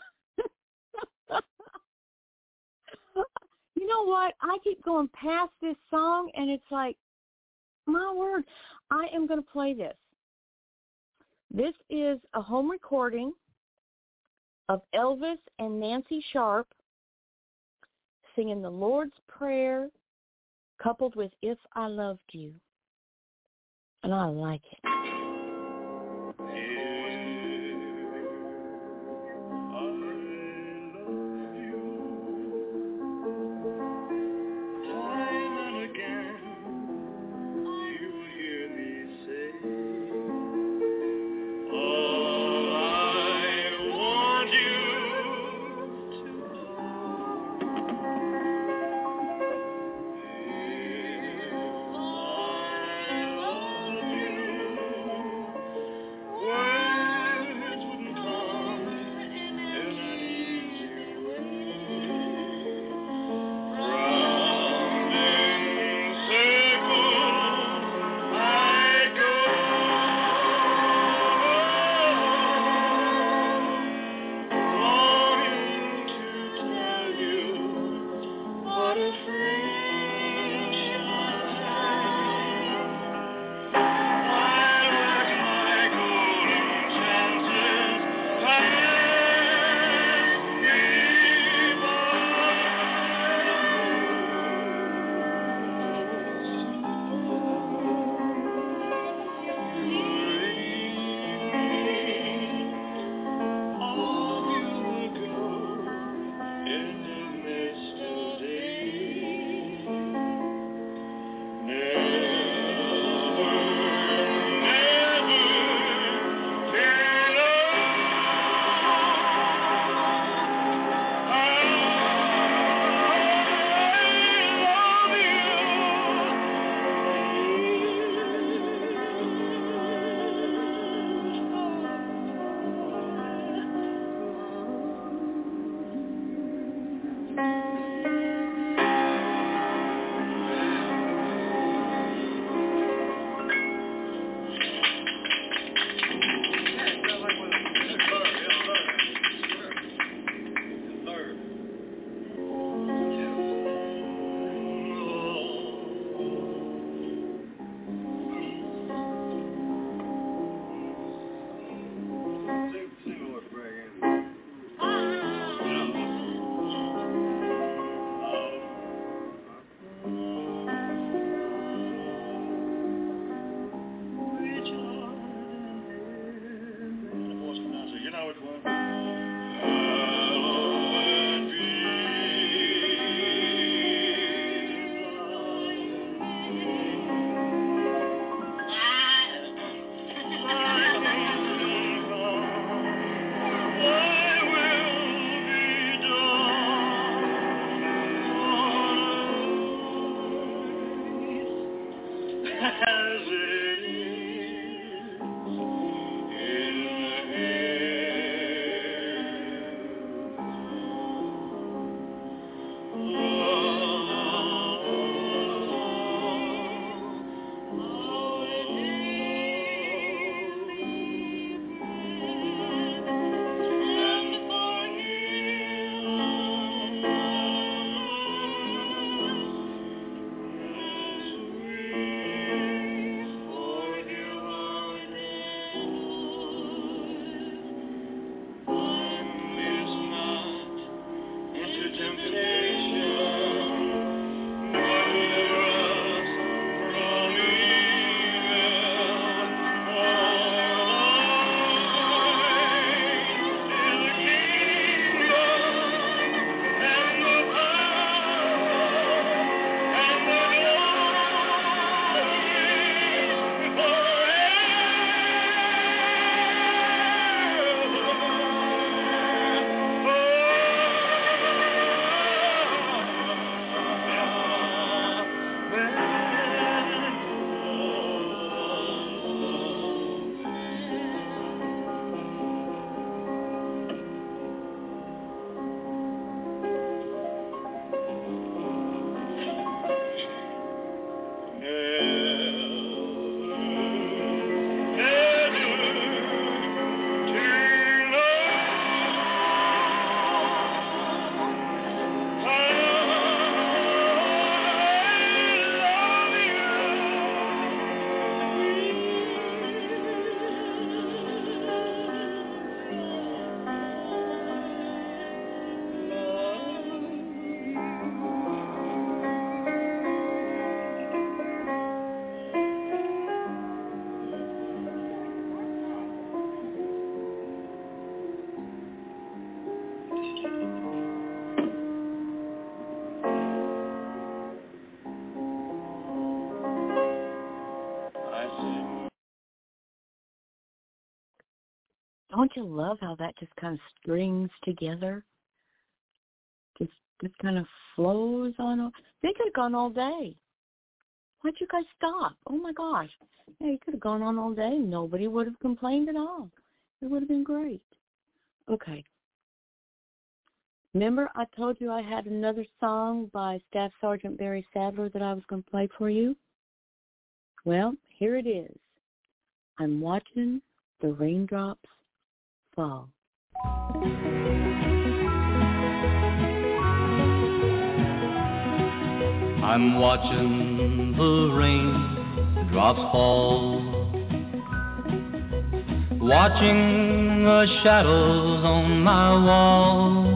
You know what? I keep going past this song, and it's like, my word, I am going to play this. This is a home recording of Elvis and Nancy Sharp singing the Lord's Prayer coupled with If I Loved You. And I like it. Oh you love how that just kind of strings together? Just, just kind of flows on. They could have gone all day. Why'd you guys stop? Oh, my gosh. Yeah, you could have gone on all day. Nobody would have complained at all. It would have been great. Okay. Remember I told you I had another song by Staff Sergeant Barry Sadler that I was going to play for you? Well, here it is. I'm watching the raindrops fall. I'm watching the raindrops fall, watching the shadows on my wall.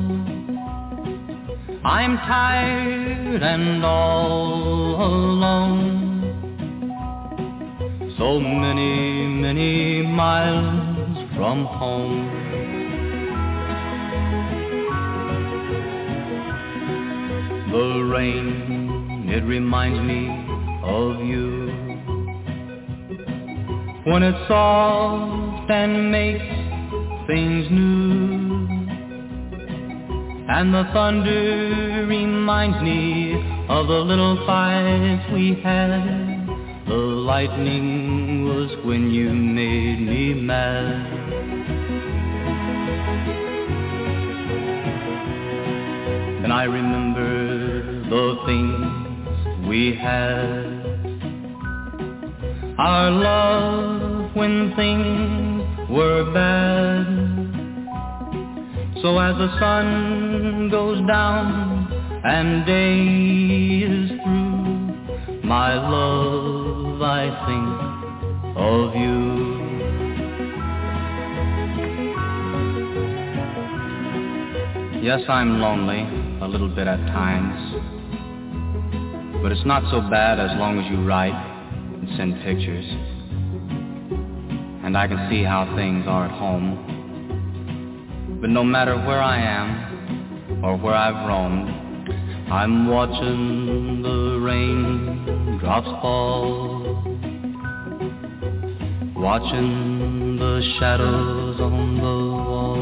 I'm tired and all alone, so many, many miles from home. The rain, it reminds me of you, when it's soft and makes things new, and the thunder reminds me of the little fights we had. The lightning was when you made me mad. And I remember the things we had, our love when things were bad. So as the sun goes down and day is through, my love, I think of you. Yes, I'm lonely a little bit at times, but it's not so bad as long as you write and send pictures, and I can see how things are at home. But no matter where I am or where I've roamed, I'm watching the raindrops fall, watching the shadows on the wall.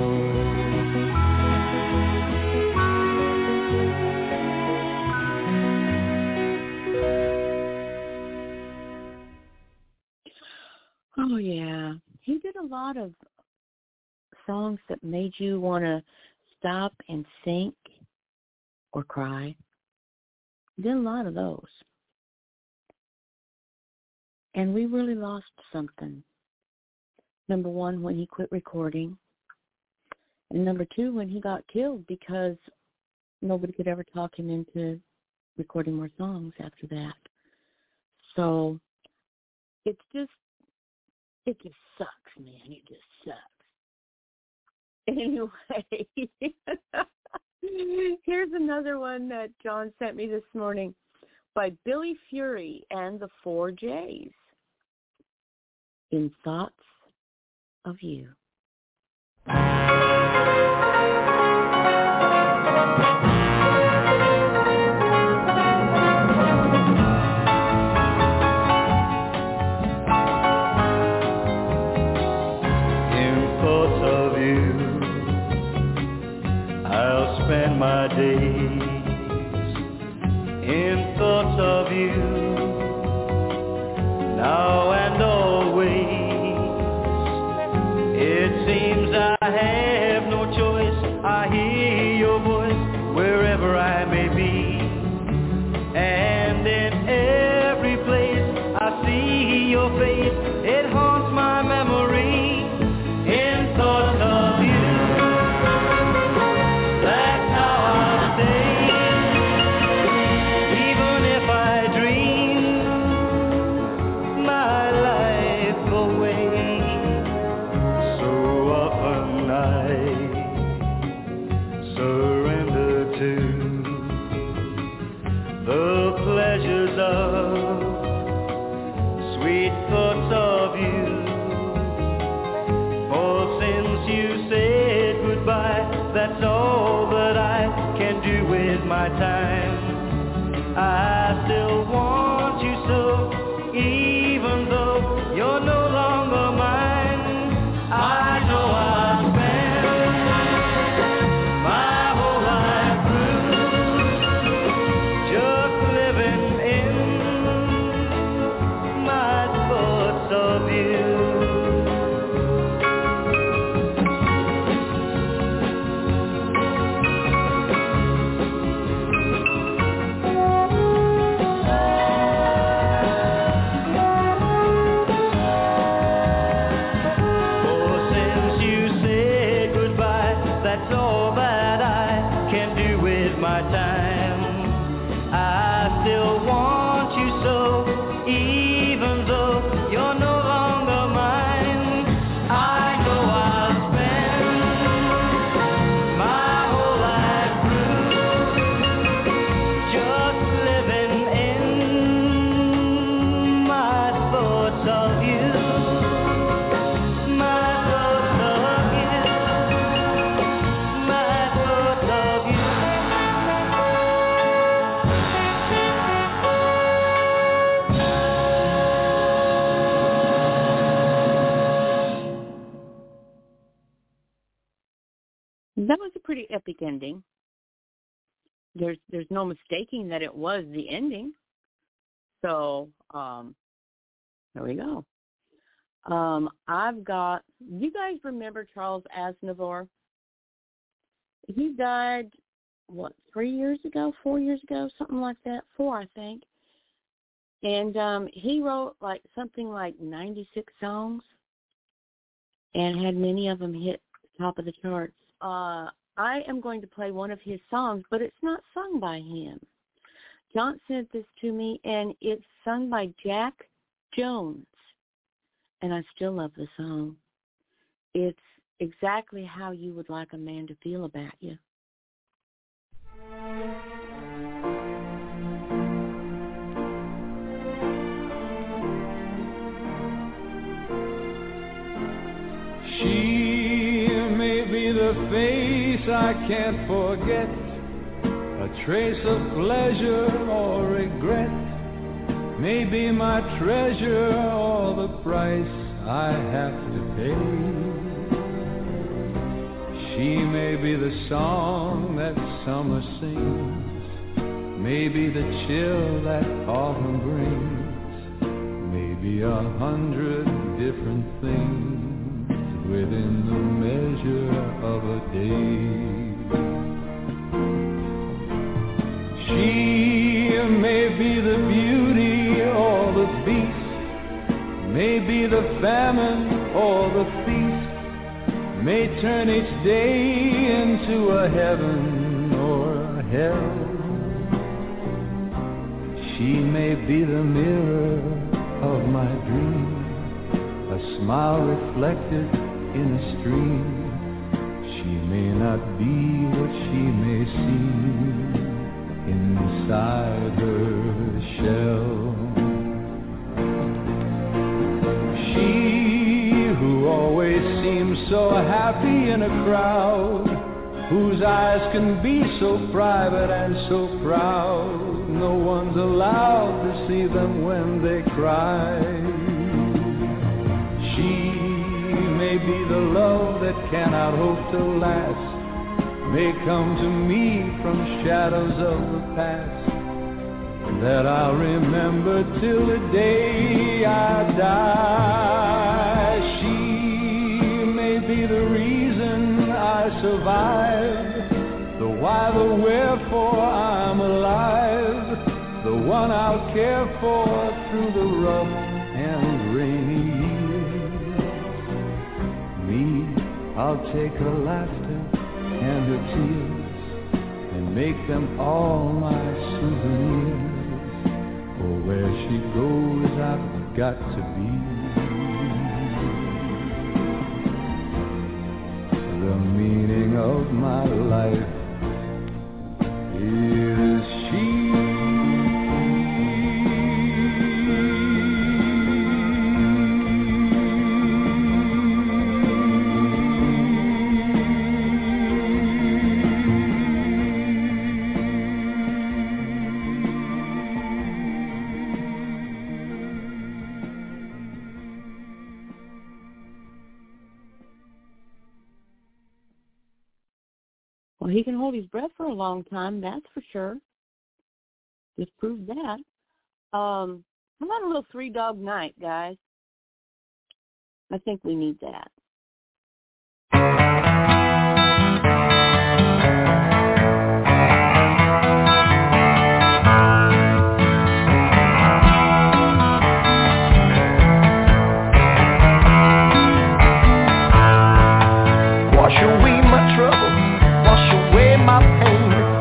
Oh, yeah. He did a lot of songs that made you want to stop and think or cry. He did a lot of those. And we really lost something. Number one, when he quit recording. And number two, when he got killed because nobody could ever talk him into recording more songs after that. So it's just, it just sucks, man. It just sucks. Anyway, here's another one that John sent me this morning by Billy Fury and the Four J's. In Thoughts of You. Spend my days in thoughts of you, now and always. It seems I have no choice. I hear your voice wherever I may be, and in every place I see your face. It haunts my memory in thoughts of you. Sweet thoughts of you, for since you said goodbye, that's all that I can do with my time. I still want you so, even though you're no longer mine. I know I'll do with my time. I still want you so, even though you're no longer mine. I know I'll spend my whole life through just living in my thoughts of you. My thoughts of you. My thoughts of you. That was a pretty epic ending. There's there's no mistaking that it was the ending. So, um, there we go. Um, I've got, you guys remember Charles Aznavour? He died, what, three years ago, four years ago, something like that, four, I think. And um, he wrote like something like ninety-six songs and had many of them hit the top of the charts. Uh, I am going to play one of his songs, but it's not sung by him. John sent this to me, and it's sung by Jack Jones, and I still love the song. It's exactly how you would like a man to feel about you. She may be the face I can't forget, a trace of pleasure or regret, maybe my treasure or the price I have to pay. She may be the song that summer sings, maybe the chill that autumn brings, maybe a hundred different things within the measure of a day. She may be the beauty or the beast, may be the famine or the feast, may turn each day into a heaven or a hell. She may be the mirror of my dream, a smile reflected in a stream. She may not be what she may seem inside her shell. She who always seems so happy in a crowd, whose eyes can be so private and so proud, no one's allowed to see them when they cry. She may be the love that cannot hope to last, may come to me from shadows of the past, that I'll remember till the day I die. She may be the reason I survive, the why, the wherefore I'm alive, the one I'll care for through the rough and rainy I'll take her laughter and her tears and make them all my souvenirs. For where she goes, I've got to be. The meaning of my life is she. Well, he can hold his breath for a long time, that's for sure. Just proved that. Um, how about a little Three Dog Night, guys? I think we need that. Wash away my trouble, wash away my pain.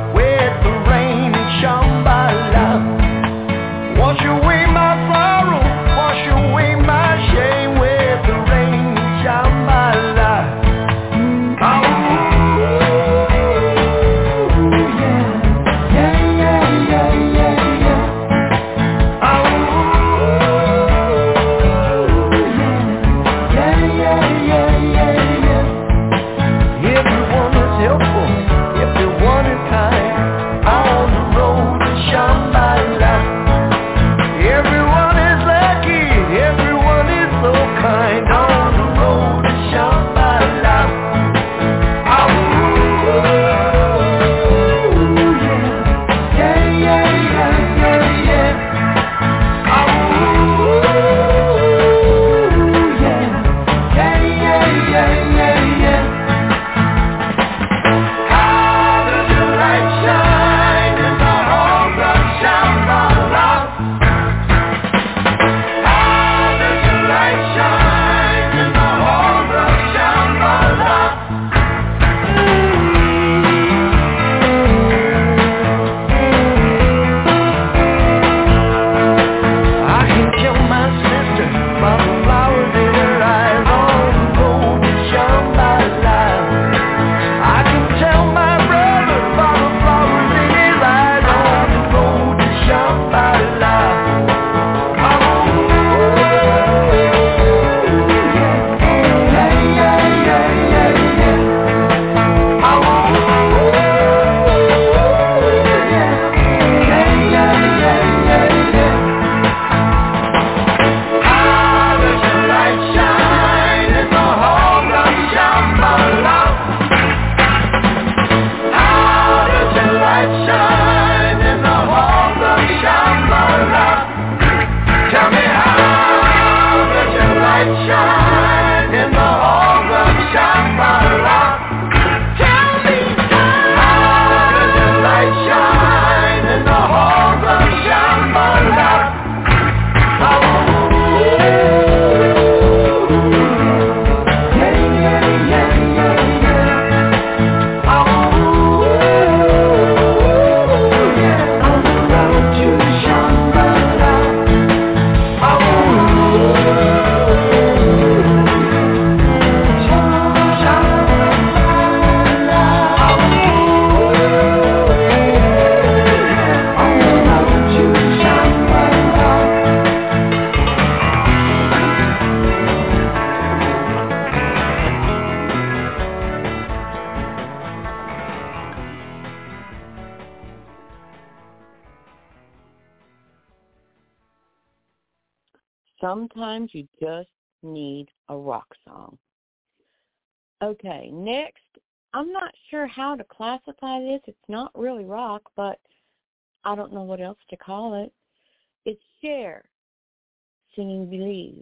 Sometimes you just need a rock song. Okay, next, I'm not sure how to classify this. It's not really rock, but I don't know what else to call it. It's Cher singing Believe.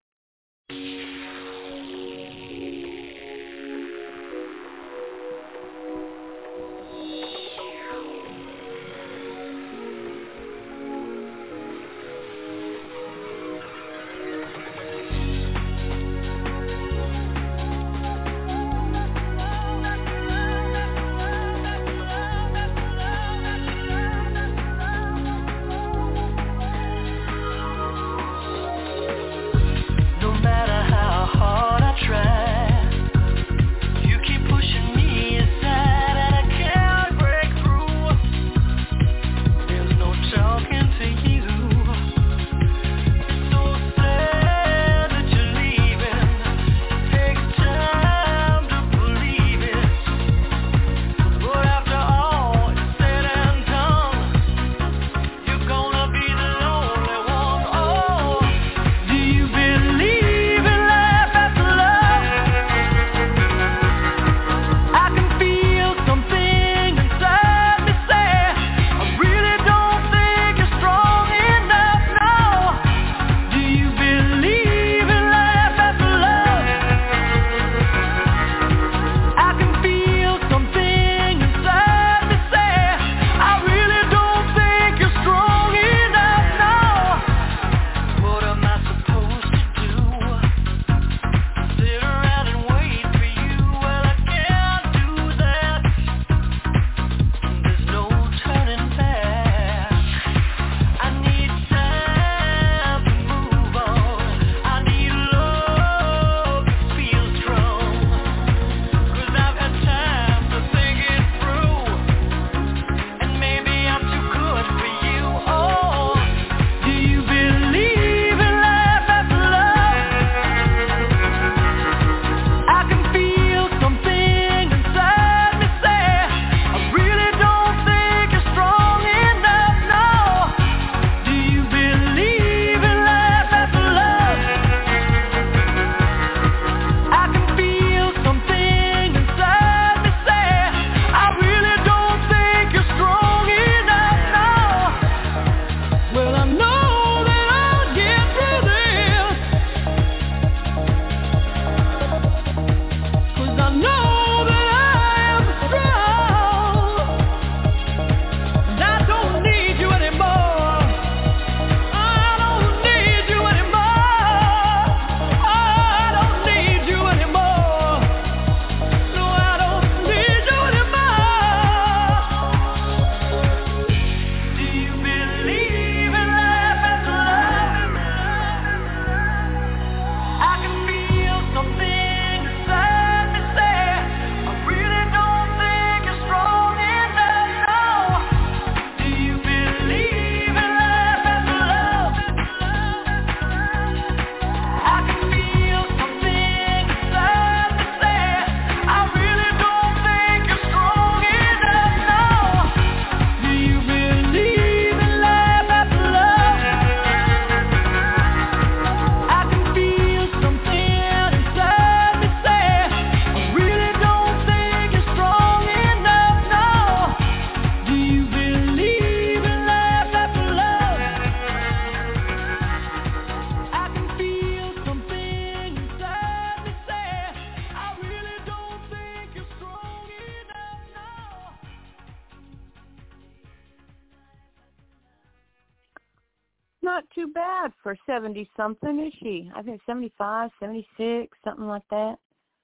Not too bad for seventy-something, is she? I think seventy-five, seventy-six, something like that.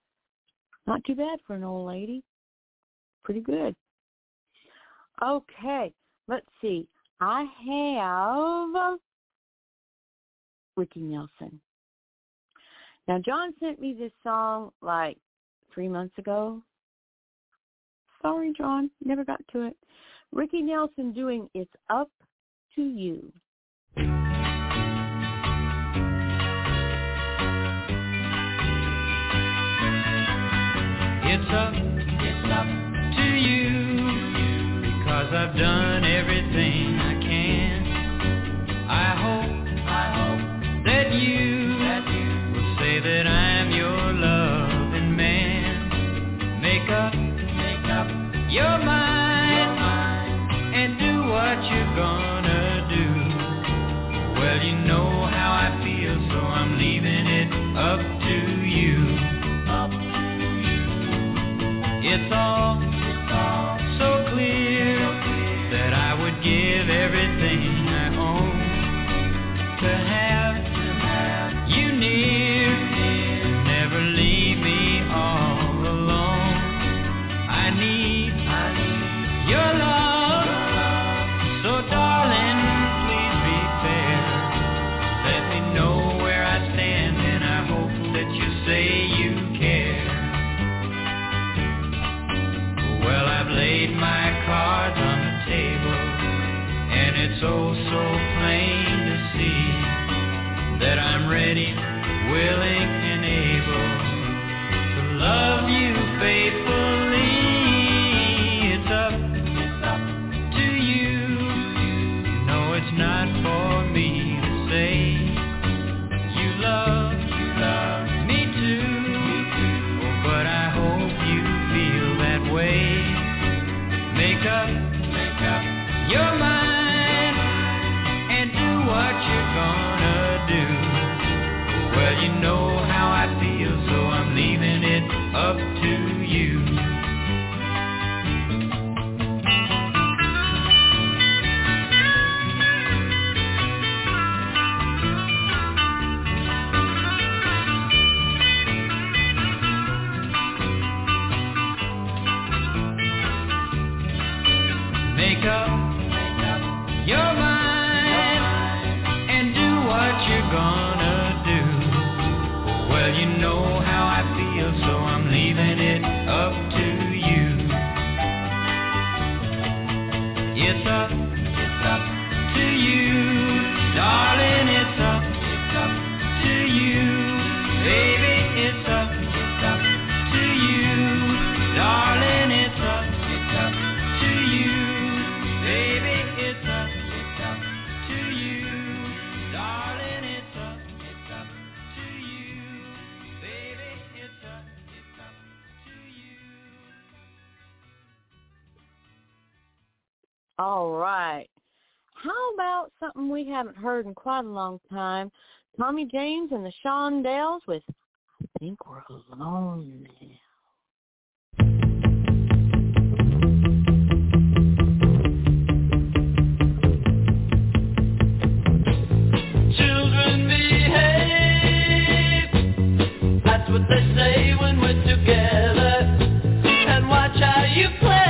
Not too bad for an old lady. Pretty good. Okay, let's see. I have Ricky Nelson. Now, John sent me this song like three months ago. Sorry, John, never got to it. Ricky Nelson doing It's Up to You. It's up, it's up to you, because I've done everything I can. I hope, I hope that you give everything I own to have you near, never leave me all alone. I need, I need your love, so darling, please be fair. Let me know where I stand, and I hope that you say you care. Well, I've laid my cards on the table, and it's oh so plain to see that I'm ready, willing, and able to love you faithfully. It's up, it's up to you. No, it's not for me to say you love, you love me too. Oh, but I hope you feel that way. Make up, make up your mind and do what you're gonna do. Well, you know how I feel, so I'm leaving it up to you. Make up, make up your mind and do what you're gonna do. Well, you know how I feel, so I'm leaving it up to you. It's up, it's up to you, darling. It's up, it's up to you, baby. It's up, it's up to you, darling. It's up, it's up to you, baby. It's up, it's up to you, darling. It's up, it's up to you, baby. It's up, it's up to you. All right. How about something we haven't heard in quite a long time? Tommy James and the Shondells with I Think We're Alone Now. Children behave, that's what they say when we're together, and watch how you play.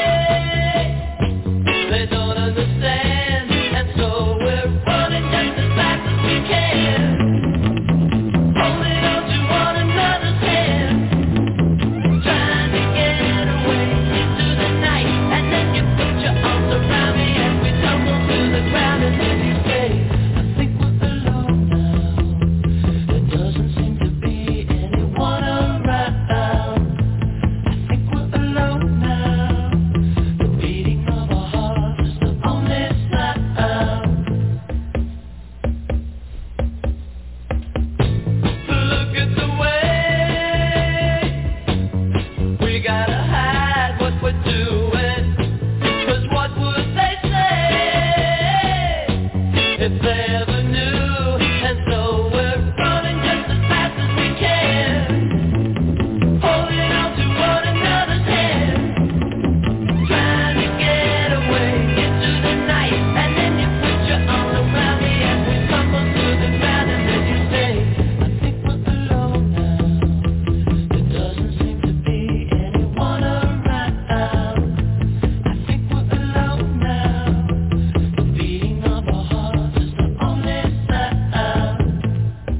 They don't understand, and so we're running just as fast as we can, holding on to one another's hand, trying to get away into the night, and then you put your arms around me as we tumble to the ground, and then you say, I think we're alone now. There doesn't seem to be anyone around. I think we're alone now. The beating of our heart is the only sound. Look at the way we gotta hide what we're doing, 'cause what would they say if they ever knew? And so we're running just as fast as we can, holding on to one another's hand, trying to get away into the night, and then you put your arms around me as we tumble to the ground, and then you say, I think we're alone now. There doesn't seem to be anyone around. I think we're alone now. The beating of our hearts is the only sound. I think we're alone now.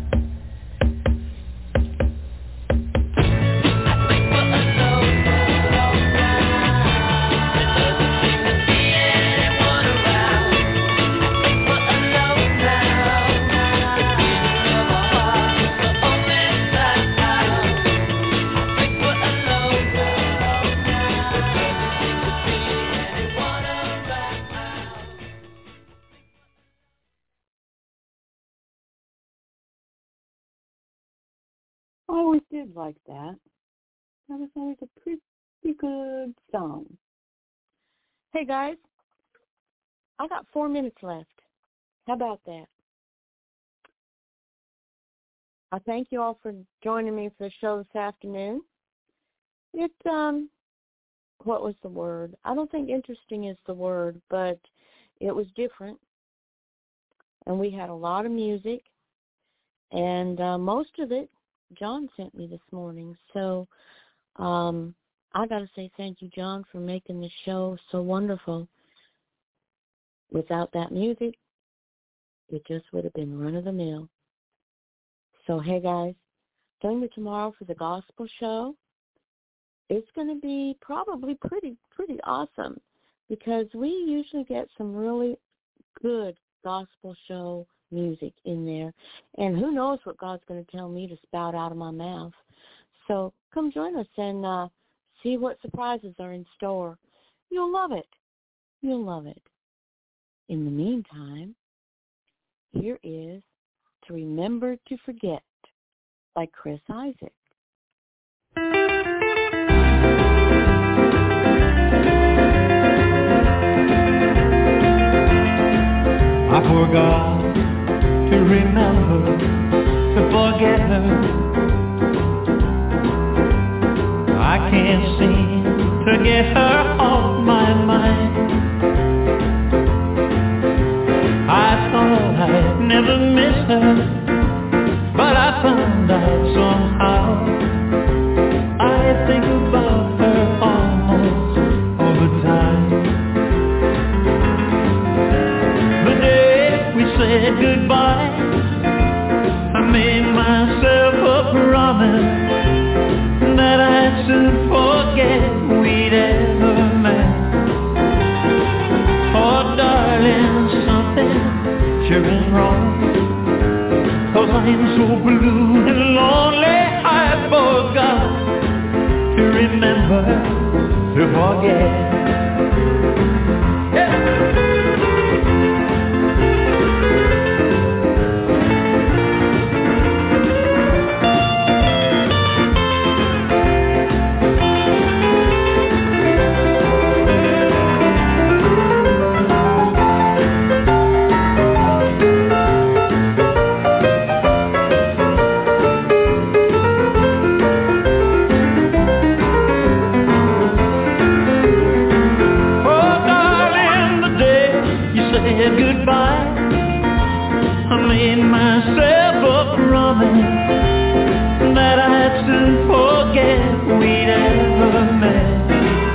I always did like that. That was always a pretty good song. Hey, guys. I got four minutes left. How about that? I thank you all for joining me for the show this afternoon. It, um, what was the word? I don't think interesting is the word, but it was different, and we had a lot of music, and uh, most of it John sent me this morning. So um, I got to say thank you, John, for making the show so wonderful. Without that music, it just would have been run-of-the-mill. So, hey, guys, join me tomorrow for the gospel show. It's going to be probably pretty, pretty awesome because we usually get some really good gospel show music in there. And who knows what God's going to tell me to spout out of my mouth. So come join us and uh, see what surprises are in store. You'll love it. You'll love it. In the meantime, here is To Remember to Forget by Chris Isaak. I forgot to remember to forget her. I can't seem to get her off my mind. I thought I'd never miss her, but I found out somehow. I think about her almost all the time. The day we said goodbye, I made myself a promise that I'd soon forget we'd ever met. Oh, darling, something sure is wrong, 'cause I'm so blue and lonely I forgot to remember to forget. Yeah. That I'd soon forget we'd ever met.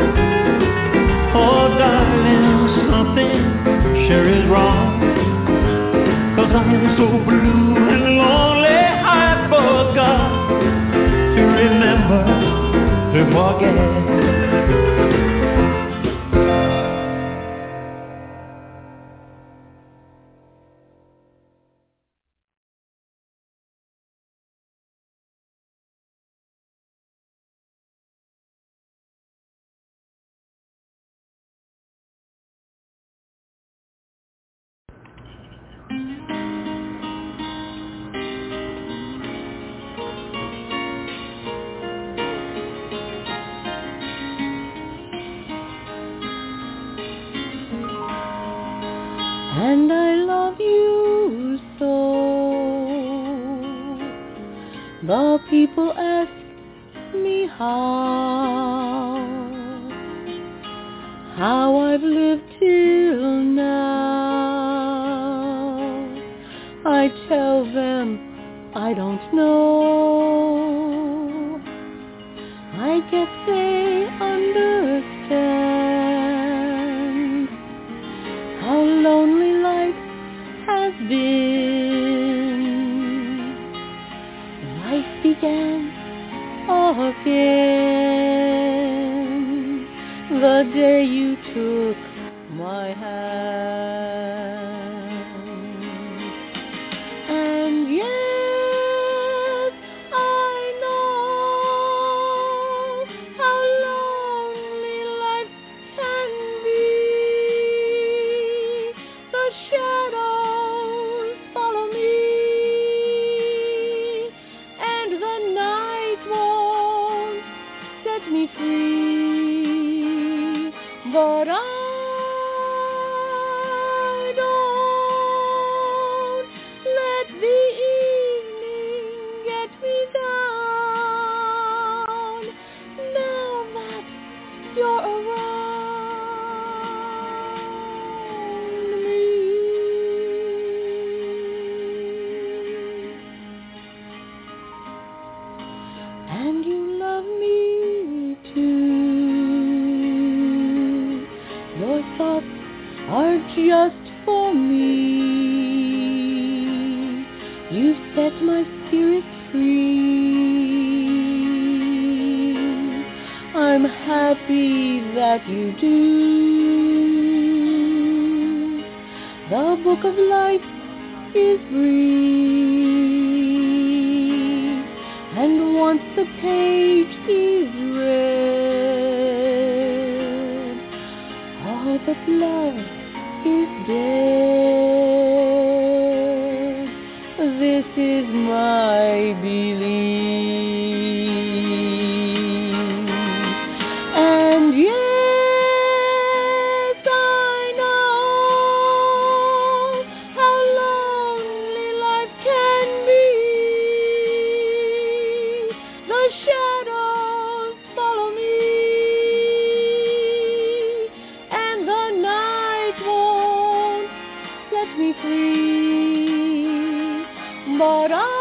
Oh, darling, something sure is wrong, 'cause I'm so blue and lonely I forgot to remember to forget. And I love you so. The people ask me how, how I've lived till now. I tell them I don't know. I guess they understand how lonely life has been. Life began again the day you took my hand. And yes, I know how lonely life can be. The shadows follow me, and the night won't set me free. But I are just for me. You set my spirit free. I'm happy that you do. The book of life is brief, and once the page is read, all but love is dead. This is my belief. And yes, I know how lonely life can be. The shadows follow me, and the night won't set me free. But I